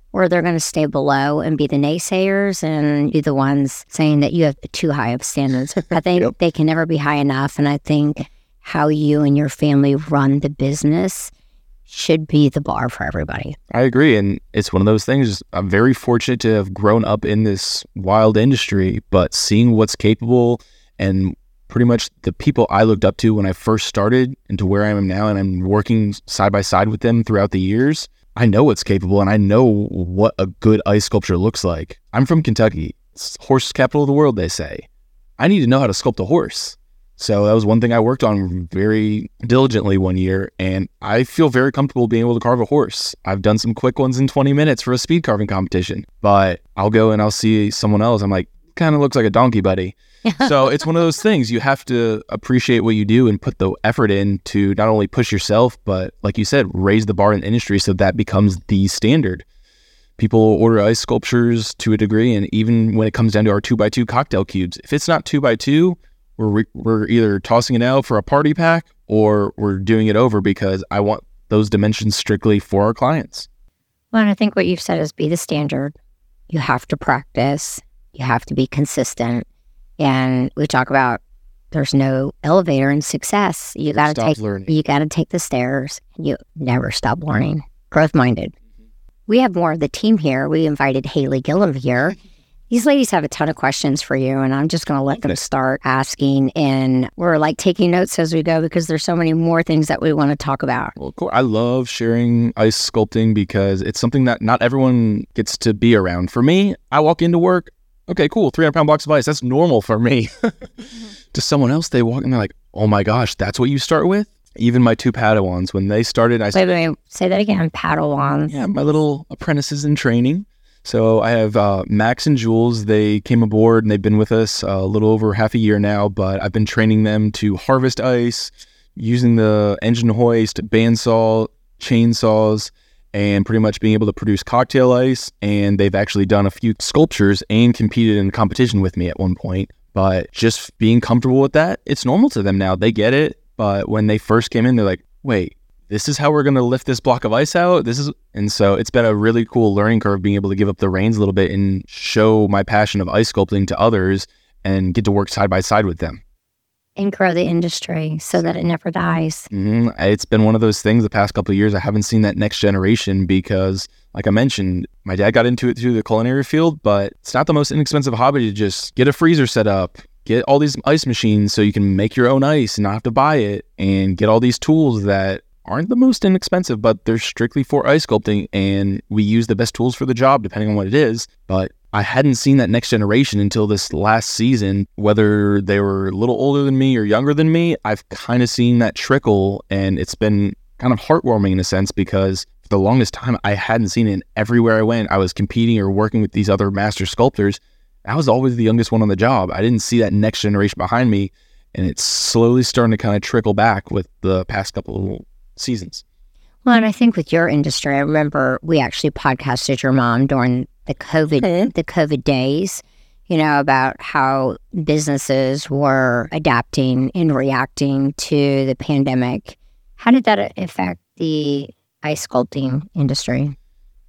S1: or they're going to stay below and be the naysayers and be the ones saying that you have too high of standards. I think yep. they can never be high enough. And I think how you and your family run the business should be the bar for everybody.
S2: I agree. And it's one of those things, I'm very fortunate to have grown up in this wild industry, but seeing what's capable and pretty much the people I looked up to when I first started and to where I am now, and I'm working side by side with them throughout the years, I know what's capable and I know what a good ice sculpture looks like. I'm from Kentucky. It's horse capital of the world, they say. I need to know how to sculpt a horse. So that was one thing I worked on very diligently one year, and I feel very comfortable being able to carve a horse. I've done some quick ones in twenty minutes for a speed carving competition, but I'll go and I'll see someone else. I'm like, kind of looks like a donkey, buddy. So it's one of those things. You have to appreciate what you do and put the effort in to not only push yourself, but like you said, raise the bar in the industry so that becomes the standard. People order ice sculptures to a degree, and even when it comes down to our two by two cocktail cubes, if it's not two by two, We're, we're either tossing it out for a party pack or we're doing it over because I want those dimensions strictly for our clients.
S1: Well, and I think what you've said is be the standard. You have to practice. You have to be consistent. And we talk about there's no elevator in success. You got to take
S2: learning.
S1: You got to take the stairs. You never stop learning. Growth minded. Mm-hmm. We have more of the team here. We invited Haley Gillum here. These ladies have a ton of questions for you, and I'm just going to let them start asking. And we're like taking notes as we go because there's so many more things that we want to talk about.
S2: Well, cool. I love sharing ice sculpting because it's something that not everyone gets to be around. For me, I walk into work, okay, cool, three hundred pound blocks of ice. That's normal for me. mm-hmm. To someone else, they walk and they're like, oh my gosh, that's what you start with? Even my two Padawans, when they started, I
S1: wait, wait, wait, say that again, Padawans.
S2: Yeah, my little apprentices in training. So I have uh, Max and Jules. They came aboard and they've been with us a little over half a year now, but I've been training them to harvest ice using the engine hoist, bandsaw, chainsaws, and pretty much being able to produce cocktail ice. And they've actually done a few sculptures and competed in a competition with me at one point. But just being comfortable with that, it's normal to them now. They get it. But when they first came in, they're like, wait, this is how we're going to lift this block of ice out. This is, and so it's been a really cool learning curve being able to give up the reins a little bit and show my passion of ice sculpting to others and get to work side by side with them.
S1: And grow the industry so that it never dies.
S2: Mm-hmm. It's been one of those things the past couple of years. I haven't seen that next generation because, like I mentioned, my dad got into it through the culinary field, but it's not the most inexpensive hobby to just get a freezer set up, get all these ice machines so you can make your own ice and not have to buy it, and get all these tools that aren't the most inexpensive, but they're strictly for ice sculpting, and we use the best tools for the job depending on what it is. But I hadn't seen that next generation until this last season. Whether they were a little older than me or younger than me, I've kind of seen that trickle, and it's been kind of heartwarming in a sense because for the longest time I hadn't seen it. And everywhere I went, I was competing or working with these other master sculptors. I was always the youngest one on the job. I didn't see that next generation behind me, and it's slowly starting to kind of trickle back with the past couple of seasons.
S1: Well, and I think with your industry, I remember we actually podcasted your mom during the COVID, mm-hmm. the COVID days, you know, about how businesses were adapting and reacting to the pandemic. How did that affect the ice sculpting industry?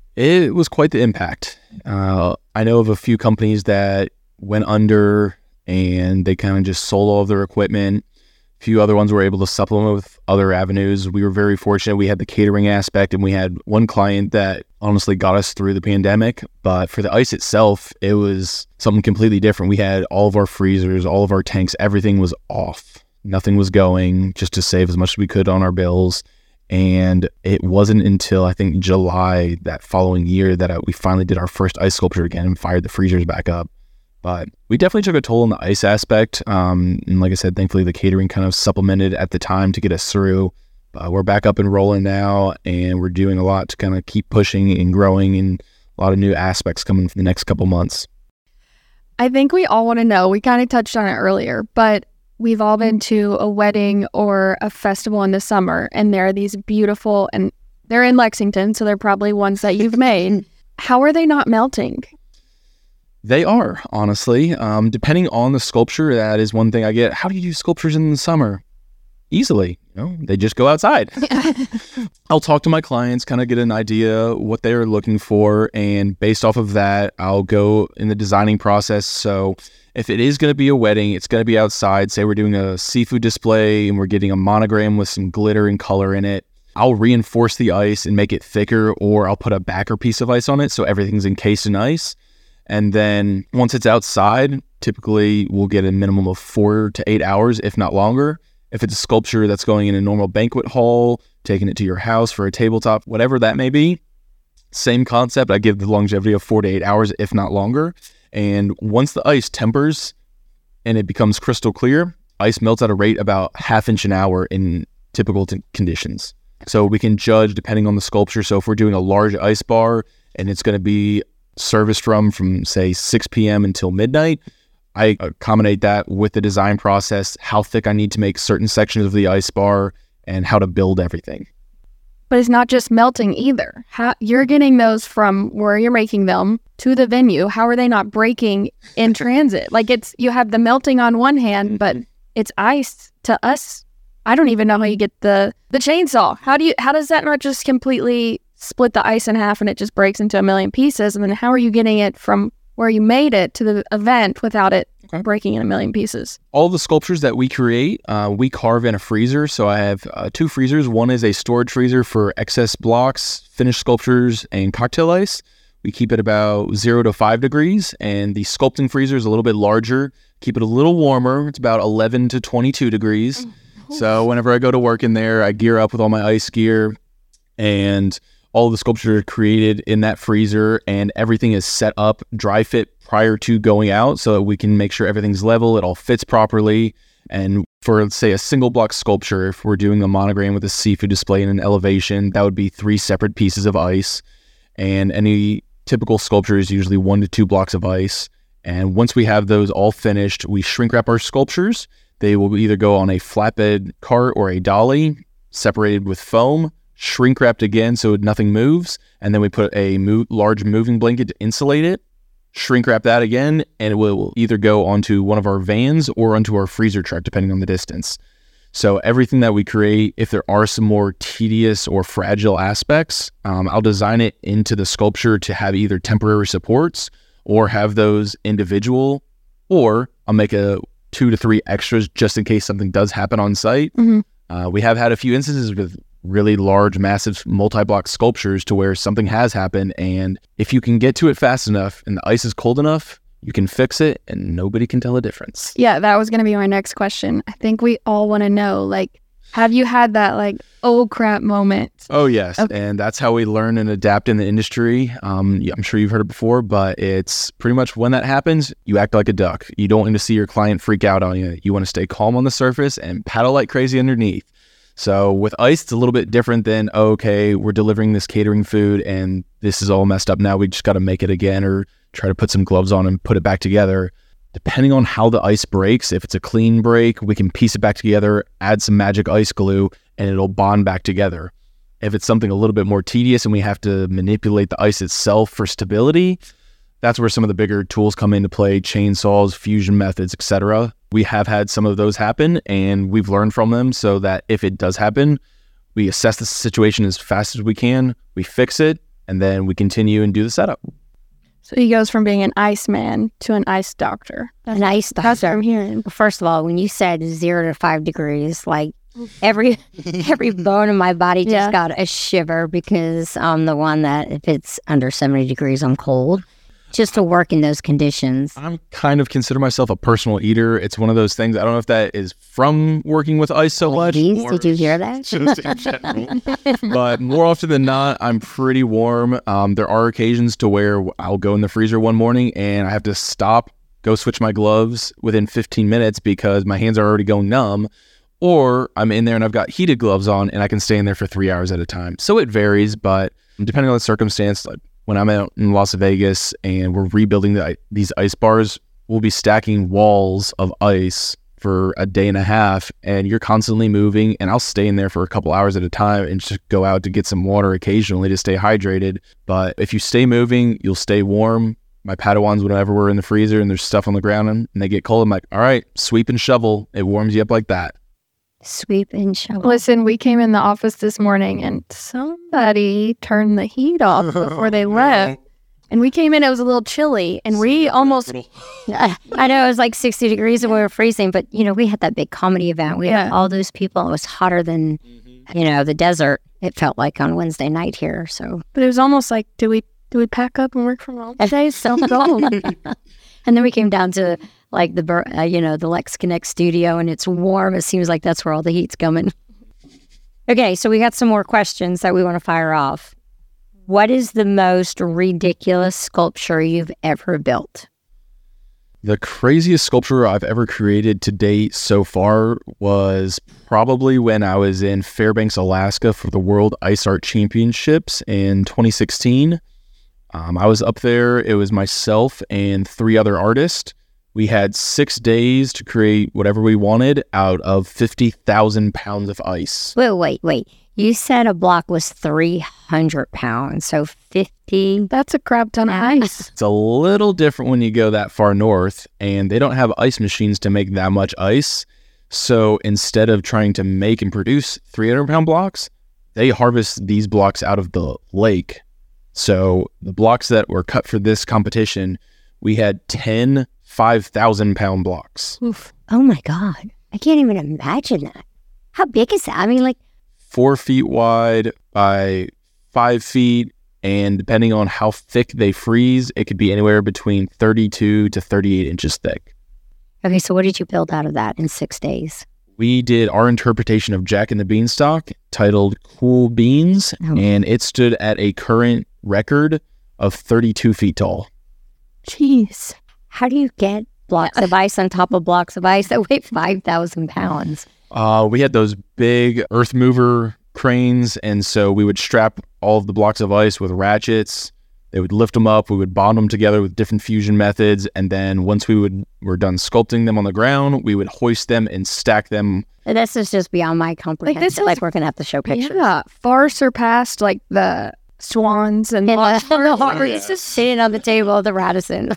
S2: It was quite the impact. Uh, I know of a few companies that went under and they kind of just sold all of their equipment. A few other ones were able to supplement with other avenues. We were very fortunate. We had the catering aspect, and we had one client that honestly got us through the pandemic. But for the ice itself, it was something completely different. We had all of our freezers, all of our tanks, everything was off. Nothing was going, just to save as much as we could on our bills. And it wasn't until I think July that following year that I, we finally did our first ice sculpture again and fired the freezers back up. But we definitely took a toll on the ice aspect. Um, and like I said, thankfully the catering kind of supplemented at the time to get us through. Uh, we're back up and rolling now, and we're doing a lot to kind of keep pushing and growing, and a lot of new aspects coming for the next couple months.
S3: I think we all want to know, we kind of touched on it earlier, but we've all been to a wedding or a festival in the summer, and there are these beautiful, and they're in Lexington, so they're probably ones that you've made. How are they not melting?
S2: They are, honestly. Um, depending on the sculpture, that is one thing I get. How do you do sculptures in the summer? Easily. you know, they just go outside. I'll talk to my clients, kind of get an idea what they're looking for. And based off of that, I'll go in the designing process. So if it is going to be a wedding, it's going to be outside. Say we're doing a seafood display and we're getting a monogram with some glitter and color in it. I'll reinforce the ice and make it thicker, or I'll put a backer piece of ice on it so everything's encased in ice. And then once it's outside, typically we'll get a minimum of four to eight hours, if not longer. If it's a sculpture that's going in a normal banquet hall, taking it to your house for a tabletop, whatever that may be, same concept. I give the longevity of four to eight hours, if not longer. And once the ice tempers and it becomes crystal clear, ice melts at a rate about half inch an hour in typical t- conditions. So we can judge depending on the sculpture. So if we're doing a large ice bar and it's going to be serviced from, from say six p.m. until midnight, I accommodate that with the design process, how thick I need to make certain sections of the ice bar and how to build everything.
S3: But it's not just melting either. How, you're getting those from where you're making them to the venue. How are they not breaking in transit? Like it's, you have the melting on one hand, but it's ice to us. I don't even know how you get the, the chainsaw. How do you, how does that not just completely split the ice in half and it just breaks into a million pieces? And then how are you getting it from where you made it to the event without it okay. breaking in a million pieces?
S2: All the sculptures that we create, uh, we carve in a freezer. So I have uh, two freezers. One is a storage freezer for excess blocks, finished sculptures, and cocktail ice. We keep it about zero to five degrees. And the sculpting freezer is a little bit larger. Keep it a little warmer. It's about eleven to twenty-two degrees. So whenever I go to work in there, I gear up with all my ice gear, and all the sculptures are created in that freezer, and everything is set up dry fit prior to going out so that we can make sure everything's level, it all fits properly. And for, let's say, a single block sculpture, if we're doing a monogram with a seafood display in an elevation, that would be three separate pieces of ice. And any typical sculpture is usually one to two blocks of ice. And once we have those all finished, we shrink wrap our sculptures. They will either go on a flatbed cart or a dolly, separated with foam, shrink wrapped again so nothing moves, and then we put a mo- large moving blanket to insulate it, shrink wrap that again, and it will either go onto one of our vans or onto our freezer truck, depending on the distance. So everything that we create, if there are some more tedious or fragile aspects, um, I'll design it into the sculpture to have either temporary supports or have those individual, or I'll make a two to three extras just in case something does happen on site. Mm-hmm. Uh, we have had a few instances with really large, massive multi-block sculptures to where something has happened, and if you can get to it fast enough and the ice is cold enough, you can fix it and nobody can tell a difference.
S3: Yeah, that was going to be my next question. I think we all want to know, like, have you had that, like, oh crap moment?
S2: Oh, yes.
S3: Okay.
S2: And that's how we learn and adapt in the industry. Um, I'm sure you've heard it before, but it's pretty much when that happens, you act like a duck. You don't want to see your client freak out on you. You want to stay calm on the surface and paddle like crazy underneath. So with ice, it's a little bit different than, oh, okay, we're delivering this catering food and this is all messed up now. We just got to make it again or try to put some gloves on and put it back together. Depending on how the ice breaks, if it's a clean break, we can piece it back together, add some magic ice glue, and it'll bond back together. If it's something a little bit more tedious and we have to manipulate the ice itself for stability, that's where some of the bigger tools come into play, chainsaws, fusion methods, et cetera. We have had some of those happen, and we've learned from them so that if it does happen, we assess the situation as fast as we can, we fix it, and then we continue and do the setup.
S3: So he goes from being an ice man to an ice doctor.
S1: An ice doctor.
S3: That's what I'm hearing.
S1: First of all, when you said zero to five degrees, like every every bone in my body just
S3: Yeah.
S1: got a shiver because I'm the one that if it's under seventy degrees, I'm cold. Just to work in those conditions.
S2: I'm kind of consider myself a personal eater. It's one of those things. I don't know if that is from working with ice so much.
S1: Ladies,
S2: or
S1: did you hear that?
S2: just in general. But more often than not, I'm pretty warm. Um, there are occasions to where I'll go in the freezer one morning and I have to stop, go switch my gloves within fifteen minutes because my hands are already going numb. Or I'm in there and I've got heated gloves on and I can stay in there for three hours at a time. So it varies, but depending on the circumstance, like when I'm out in Las Vegas and we're rebuilding the, these ice bars, we'll be stacking walls of ice for a day and a half and you're constantly moving, and I'll stay in there for a couple hours at a time and just go out to get some water occasionally to stay hydrated. But if you stay moving, you'll stay warm. My Padawans, whenever we're in the freezer and there's stuff on the ground and they get cold, I'm like, all right, sweep and shovel. It warms you up like that.
S1: Sweep and shovel.
S3: Listen, we came in the office this morning and somebody turned the heat off before they left. And we came in, it was a little chilly, and we almost...
S1: I know it was like sixty degrees and we were freezing, but, you know, we had that big comedy event. We
S3: Yeah.
S1: had all those people. It was hotter than, you know, the desert. It felt like on Wednesday night here, so.
S3: But it was almost like, do we do we pack up and work from home today? So go.
S1: And then we came down to, like, the, Bur- uh, you know, the Lex Connect studio, and it's warm. It seems like that's where all the heat's coming. Okay, so we got some more questions that we want to fire off. What is the most ridiculous sculpture you've ever built?
S2: The craziest sculpture I've ever created to date so far was probably when I was in Fairbanks, Alaska for the World Ice Art Championships in twenty sixteen. Um, I was up there. It was myself and three other artists. We had six days to create whatever we wanted out of fifty thousand pounds of ice.
S1: Wait, wait, wait. You said a block was three hundred pounds, so fifty.
S3: That's a crap ton of ice.
S2: It's a little different when you go that far north, and they don't have ice machines to make that much ice. So instead of trying to make and produce three hundred pound blocks, they harvest these blocks out of the lake. So the blocks that were cut for this competition, we had ten five thousand pound blocks.
S3: Oof.
S1: Oh my God. I can't even imagine that. How big is that? I mean, like,
S2: Four feet wide by five feet, and depending on how thick they freeze, it could be anywhere between thirty-two to thirty-eight inches thick.
S1: okay, so what did you build out of that in six days?
S2: We did our interpretation of Jack and the Beanstalk titled Cool Beans,
S1: Oh.
S2: and it stood at a current record of thirty-two feet tall.
S3: Jeez.
S1: How do you get blocks of ice on top of blocks of ice that weigh five thousand pounds?
S2: Uh, we had those big earth mover cranes, and so we would strap all of the blocks of ice with ratchets. They would lift them up. We would bond them together with different fusion methods, and then once we would were done sculpting them on the ground, we would hoist them and stack them.
S1: This is just beyond my comprehension.
S3: this is-
S1: Like, we're going to have to show pictures.
S3: Yeah, far surpassed like the swans and
S1: And
S3: lots
S1: the, the
S3: of-
S1: heart is just sitting on the table of the Radisson.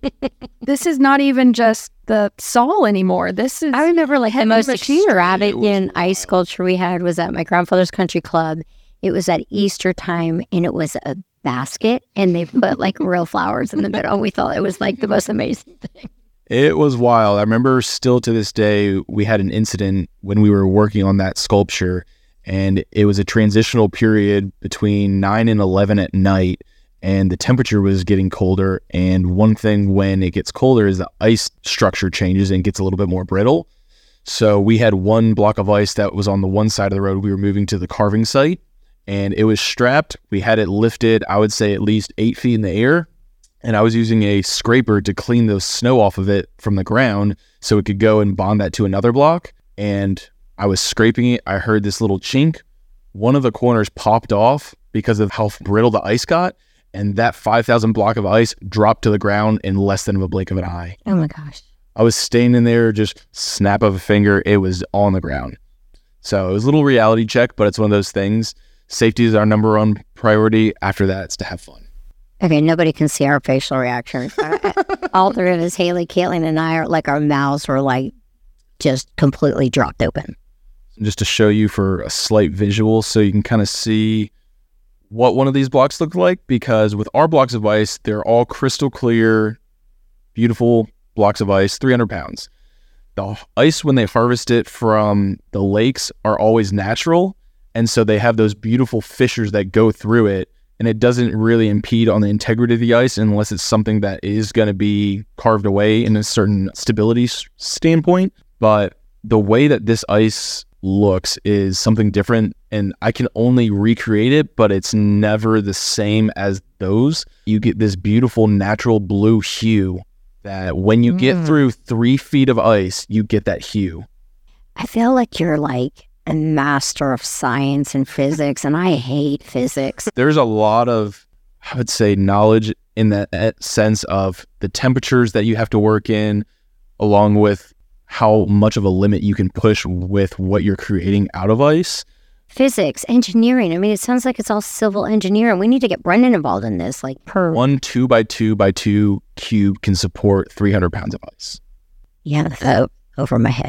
S3: This is not even just the saw anymore. This is
S1: I remember like the
S3: heavy
S1: most
S3: machinery.
S1: extravagant ice sculpture we had was at my grandfather's country club. It was at Easter time, and it was a basket, and they put like real flowers in the middle. We thought it was like the most amazing thing.
S2: It was wild. I remember still to this day, we had an incident when we were working on that sculpture, and it was a transitional period between nine and eleven at night, and the temperature was getting colder. And one thing when it gets colder is the ice structure changes and gets a little bit more brittle. So we had one block of ice that was on the one side of the road. We were moving to the carving site, and it was strapped. We had it lifted, I would say at least eight feet in the air. And I was using a scraper to clean the snow off of it from the ground so it could go and bond that to another block. And I was scraping it. I heard this little chink. One of the corners popped off because of how brittle the ice got. And that five thousand block of ice dropped to the ground in less than a blink of an eye.
S1: Oh my gosh.
S2: I was standing there, just snap of a finger. It was on the ground. So it was a little reality check, but it's one of those things. Safety is our number one priority. After that, it's to have fun.
S1: Okay, nobody can see our facial reactions. All three of us, Haley, Caitlin, and I, are like our mouths were like just completely dropped open.
S2: Just to show you for a slight visual so you can kind of see what one of these blocks looked like, because with our blocks of ice, they're all crystal clear, beautiful blocks of ice, three hundred pounds. The ice, when they harvest it from the lakes, are always natural, and so they have those beautiful fissures that go through it, and it doesn't really impede on the integrity of the ice unless it's something that is going to be carved away in a certain stability s- standpoint. But the way that this ice looks is something different, and I can only recreate it, but it's never the same as those. You get this beautiful natural blue hue that when you get
S1: Mm.
S2: through three feet of ice, you get that hue.
S1: I feel like you're like a master of science and physics, and I hate physics.
S2: There's a lot of, I would say, knowledge in that eh, sense of the temperatures that you have to work in, along with how much of a limit you can push with what you're creating out of ice.
S1: Physics, engineering. I mean, it sounds like it's all civil engineering. We need to get Brendan involved in this, like per.
S2: One two by two by two cube can support three hundred pounds of ice.
S1: Yeah, oh, over my head.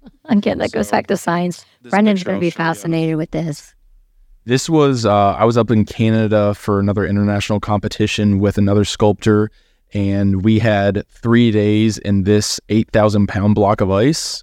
S1: Again, that goes
S2: So,
S1: back to science.
S2: this
S1: Brendan's
S2: picture
S1: going to
S2: I'll
S1: be
S2: show you.
S1: fascinated with this.
S2: This was, uh, I was up in Canada for another international competition with another sculptor, and we had three days in this eight thousand pound block of ice,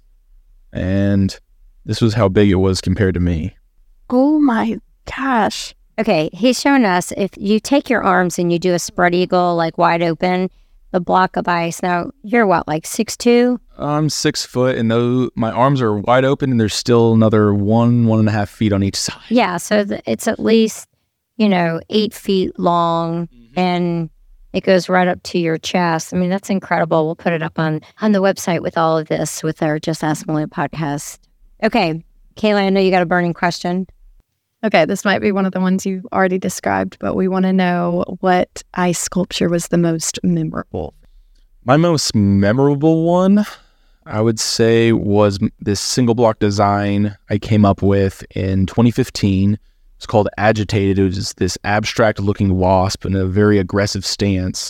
S2: and this was how big it was compared to me.
S3: Oh my gosh.
S1: Okay, he's showing us if you take your arms and you do a spread eagle, like wide open, the block of ice. Now, you're what, like six two?
S2: I'm six foot, and though my arms are wide open, and there's still another one, one and a half feet on each side.
S1: Yeah, so the, it's at least, you know, eight feet long,
S2: Mm-hmm.
S1: and it goes right up to your chest. I mean, that's incredible. We'll put it up on, on the website with all of this with our Just Ask Malia podcast. Okay, Kayla, I know you got a burning question.
S3: Okay, this might be one of the ones you already described, but we want to know what ice sculpture was the most memorable.
S2: My most memorable one, I would say, was this single block design I came up with in twenty fifteen. It's called Agitated. It was this abstract looking wasp in a very aggressive stance.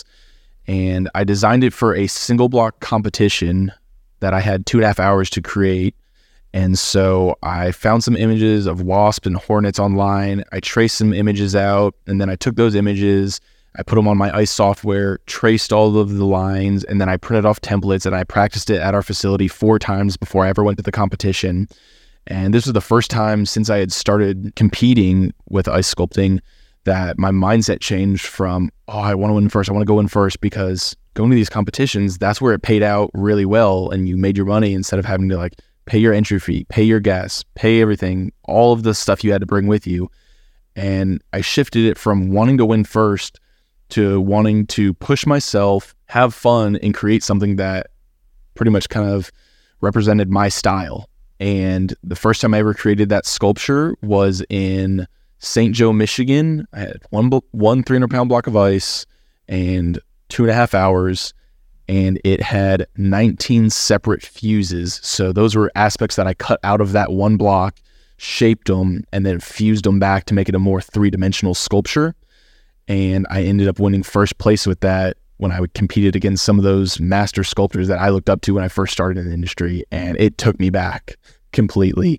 S2: And I designed it for a single block competition that I had two and a half hours to create. And so I found some images of wasps and hornets online. I traced some images out, and then I took those images, I put them on my ice software, traced all of the lines, and then I printed off templates, and I practiced it at our facility four times before I ever went to the competition. And this was the first time since I had started competing with ice sculpting that my mindset changed from, oh, I want to win first, I want to go in first, because going to these competitions, that's where it paid out really well, and you made your money instead of having to like pay your entry fee, pay your gas, pay everything, all of the stuff you had to bring with you. And I shifted it from wanting to win first to wanting to push myself, have fun, and create something that pretty much kind of represented my style. And the first time I ever created that sculpture was in Saint Joe, Michigan. I had one, one three hundred pound block of ice and two and a half hours. And it had nineteen separate fuses. So those were aspects that I cut out of that one block, shaped them, and then fused them back to make it a more three-dimensional sculpture. And I ended up winning first place with that when I competed against some of those master sculptors that I looked up to when I first started in the industry. And it took me back completely.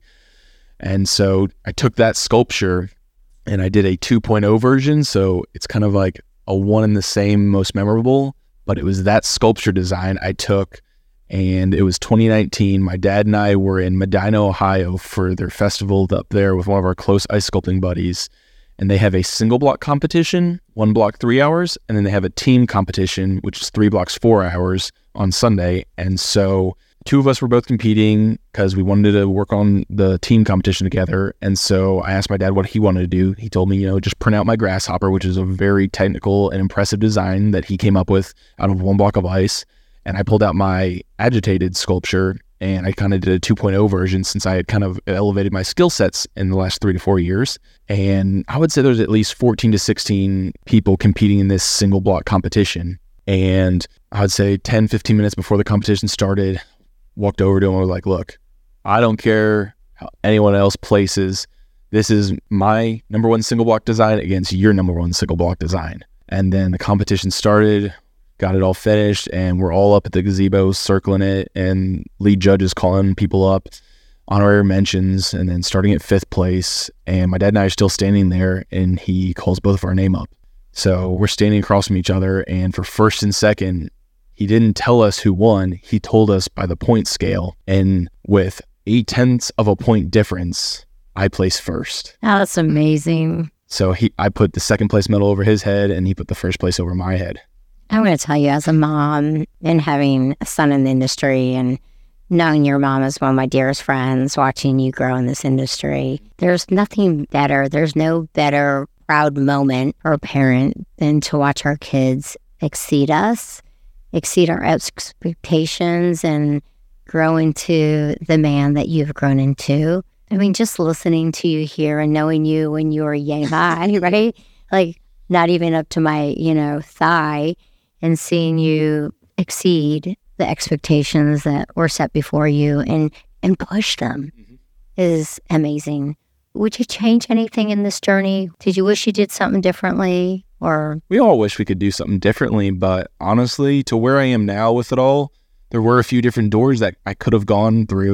S2: And so I took that sculpture and I did a two point oh version. So it's kind of like a one and the same most memorable. But it was that sculpture design I took, and it was twenty nineteen. My dad and I were in Medina, Ohio for their festival up there with one of our close ice sculpting buddies. And they have a single block competition, one block, three hours. And then they have a team competition, which is three blocks, four hours on Sunday. And so two of us were both competing because we wanted to work on the team competition together. And so I asked my dad what he wanted to do. He told me, you know, just print out my grasshopper, which is a very technical and impressive design that he came up with out of one block of ice. And I pulled out my agitated sculpture, and I kind of did a two point oh version since I had kind of elevated my skill sets in the last three to four years. And I would say there's at least fourteen to sixteen people competing in this single block competition. And I would say ten, fifteen minutes before the competition started, walked over to him and was like, look, I don't care how anyone else places. This is my number one single block design against your number one single block design. And then the competition started, got it all finished, and we're all up at the gazebo circling it, and lead judges calling people up, honorary mentions, and then starting at fifth place. And my dad and I are still standing there, and he calls both of our name up. So we're standing across from each other, and for first and second, he didn't tell us who won. He told us by the point scale. And with eight tenths of a point difference, I placed first.
S1: Oh, that's amazing.
S2: So he, I put the second place medal over his head, and he put the first place over my head.
S1: I'm going to tell you, as a mom and having a son in the industry and knowing your mom as one of my dearest friends, watching you grow in this industry, there's nothing better. There's no better proud moment for a parent than to watch our kids exceed us, exceed our expectations, and grow into the man that you've grown into. I mean, just listening to you here and knowing you when you were a young guy, right? Like not even up to my, you know, thigh, and seeing you exceed the expectations that were set before you and, and push them mm-hmm. is amazing. Would you change anything in this journey? Did you wish you did something differently? Or
S2: we all wish we could do something differently, but honestly, to where I am now with it all, there were a few different doors that I could have gone through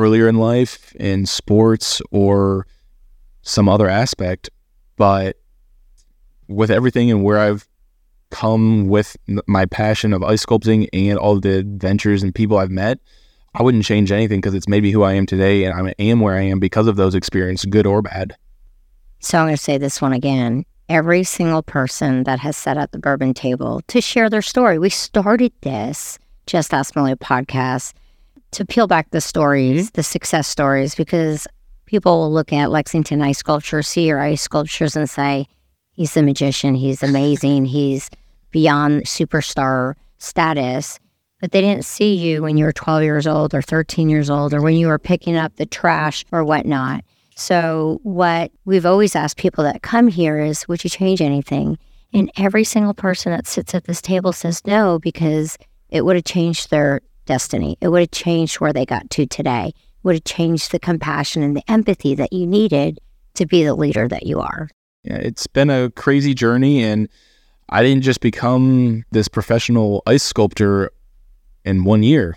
S2: earlier in life in sports or some other aspect. But with everything and where I've come with my passion of ice sculpting and all the adventures and people I've met, I wouldn't change anything because it's made me who I am today, and I am where I am because of those experiences, good or bad.
S1: So I'm going to say this one again. Every single person that has sat at the bourbon table to share their story. We started this Just Ask Malia podcast to peel back the stories, the success stories, because people will look at Lexington Ice Sculpture, see your ice sculptures and say, he's the magician, he's amazing, he's beyond superstar status. But they didn't see you when you were twelve years old or thirteen years old or when you were picking up the trash or whatnot. So what we've always asked people that come here is, would you change anything? And every single person that sits at this table says no, because it would have changed their destiny. It would have changed where they got to today. It would have changed the compassion and the empathy that you needed to be the leader that you are.
S2: Yeah, it's been a crazy journey, and I didn't just become this professional ice sculptor in one year.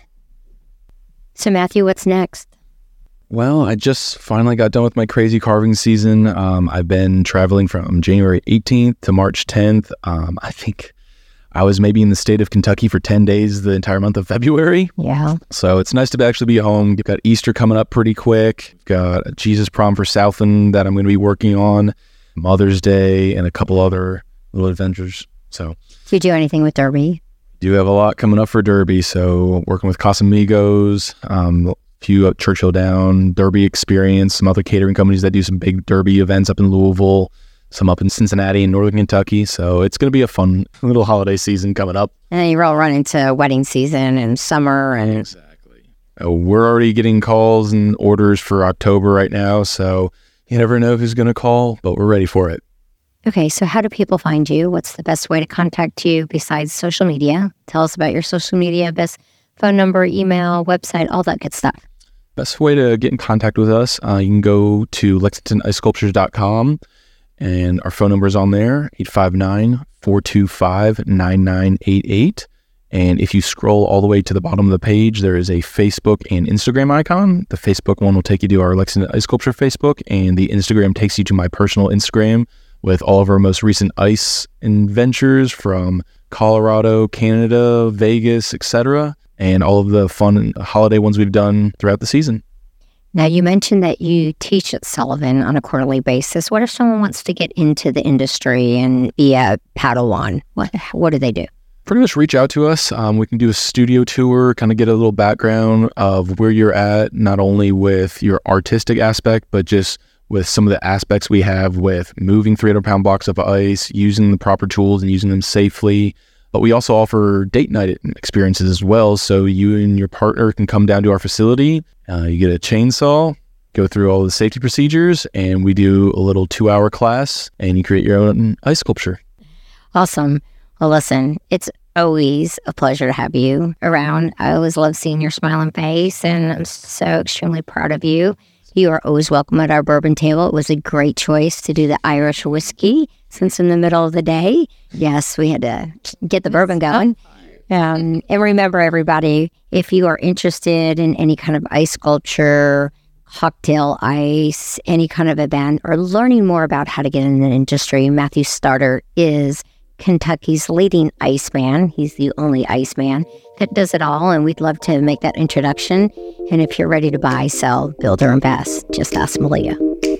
S1: So Matthew, what's next?
S2: Well, I just finally got done with my crazy carving season. Um, I've been traveling from January eighteenth to March tenth. Um, I think I was maybe in the state of Kentucky for ten days the entire month of February.
S1: Yeah.
S2: So it's nice to actually be home. You've got Easter coming up pretty quick. You've got a Jesus Prom for Southland that I'm going to be working on, Mother's Day, and a couple other little adventures. So,
S1: do you do anything with Derby?
S2: Do have a lot coming up for Derby. So working with Casamigos, um, a few up Churchill Down, Derby Experience, some other catering companies that do some big Derby events up in Louisville, some up in Cincinnati and Northern Kentucky. So it's going to be a fun little holiday season coming up.
S1: And then you all run into wedding season and summer. and
S2: Exactly. Oh, we're already getting calls and orders for October right now. So you never know who's going to call, but we're ready for it.
S1: Okay, so how do people find you? What's the best way to contact you besides social media? Tell us about your social media, best phone number, email, website, all that good stuff.
S2: Best way to get in contact with us, uh, you can go to lexington ice sculptures dot com, and our phone number is on there, eight five nine, four two five, nine nine eight eight. And if you scroll all the way to the bottom of the page, there is a Facebook and Instagram icon. The Facebook one will take you to our Lexington Ice Sculpture Facebook, and the Instagram takes you to my personal Instagram with all of our most recent ice adventures from Colorado, Canada, Vegas, et cetera, and all of the fun holiday ones we've done throughout the season.
S1: Now, you mentioned that you teach at Sullivan on a quarterly basis. What if someone wants to get into the industry and be a Padawan? What, what do they do?
S2: Pretty much reach out to us. Um, we can do a studio tour, kind of get a little background of where you're at, not only with your artistic aspect, but just with some of the aspects we have with moving three hundred pound blocks of ice, using the proper tools and using them safely. But we also offer date night experiences as well. So you and your partner can come down to our facility. Uh, you get a chainsaw, go through all the safety procedures, and we do a little two hour class, and you create your own ice sculpture.
S1: Awesome. Well, listen, it's always a pleasure to have you around. I always love seeing your smiling face, and I'm so extremely proud of you. You are always welcome at our bourbon table. It was a great choice to do the Irish whiskey since in the middle of the day. Yes, we had to get the bourbon going. Um, and remember, everybody, if you are interested in any kind of ice sculpture, cocktail ice, any kind of event, or learning more about how to get in the industry, Matthew Starter is Kentucky's leading Iceman. He's the only Iceman that does it all, and we'd love to make that introduction. And if you're ready to buy, sell, build, or invest, just ask Malia.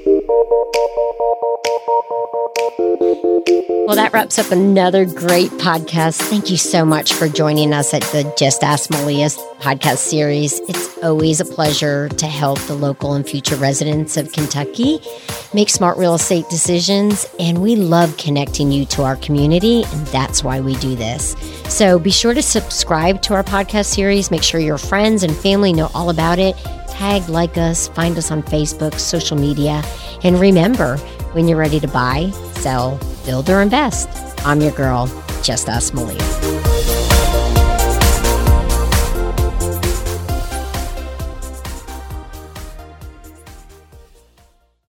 S1: Well, that wraps up another great podcast. Thank you so much for joining us at the Just Ask Malia podcast series. It's always a pleasure to help the local and future residents of Kentucky make smart real estate decisions. And we love connecting you to our community, and that's why we do this. So be sure to subscribe to our podcast series. Make sure your friends and family know all about it. Tag, like us, find us on Facebook, social media. And remember, when you're ready to buy, sell, build, or invest, I'm your girl, Just Ask Malia.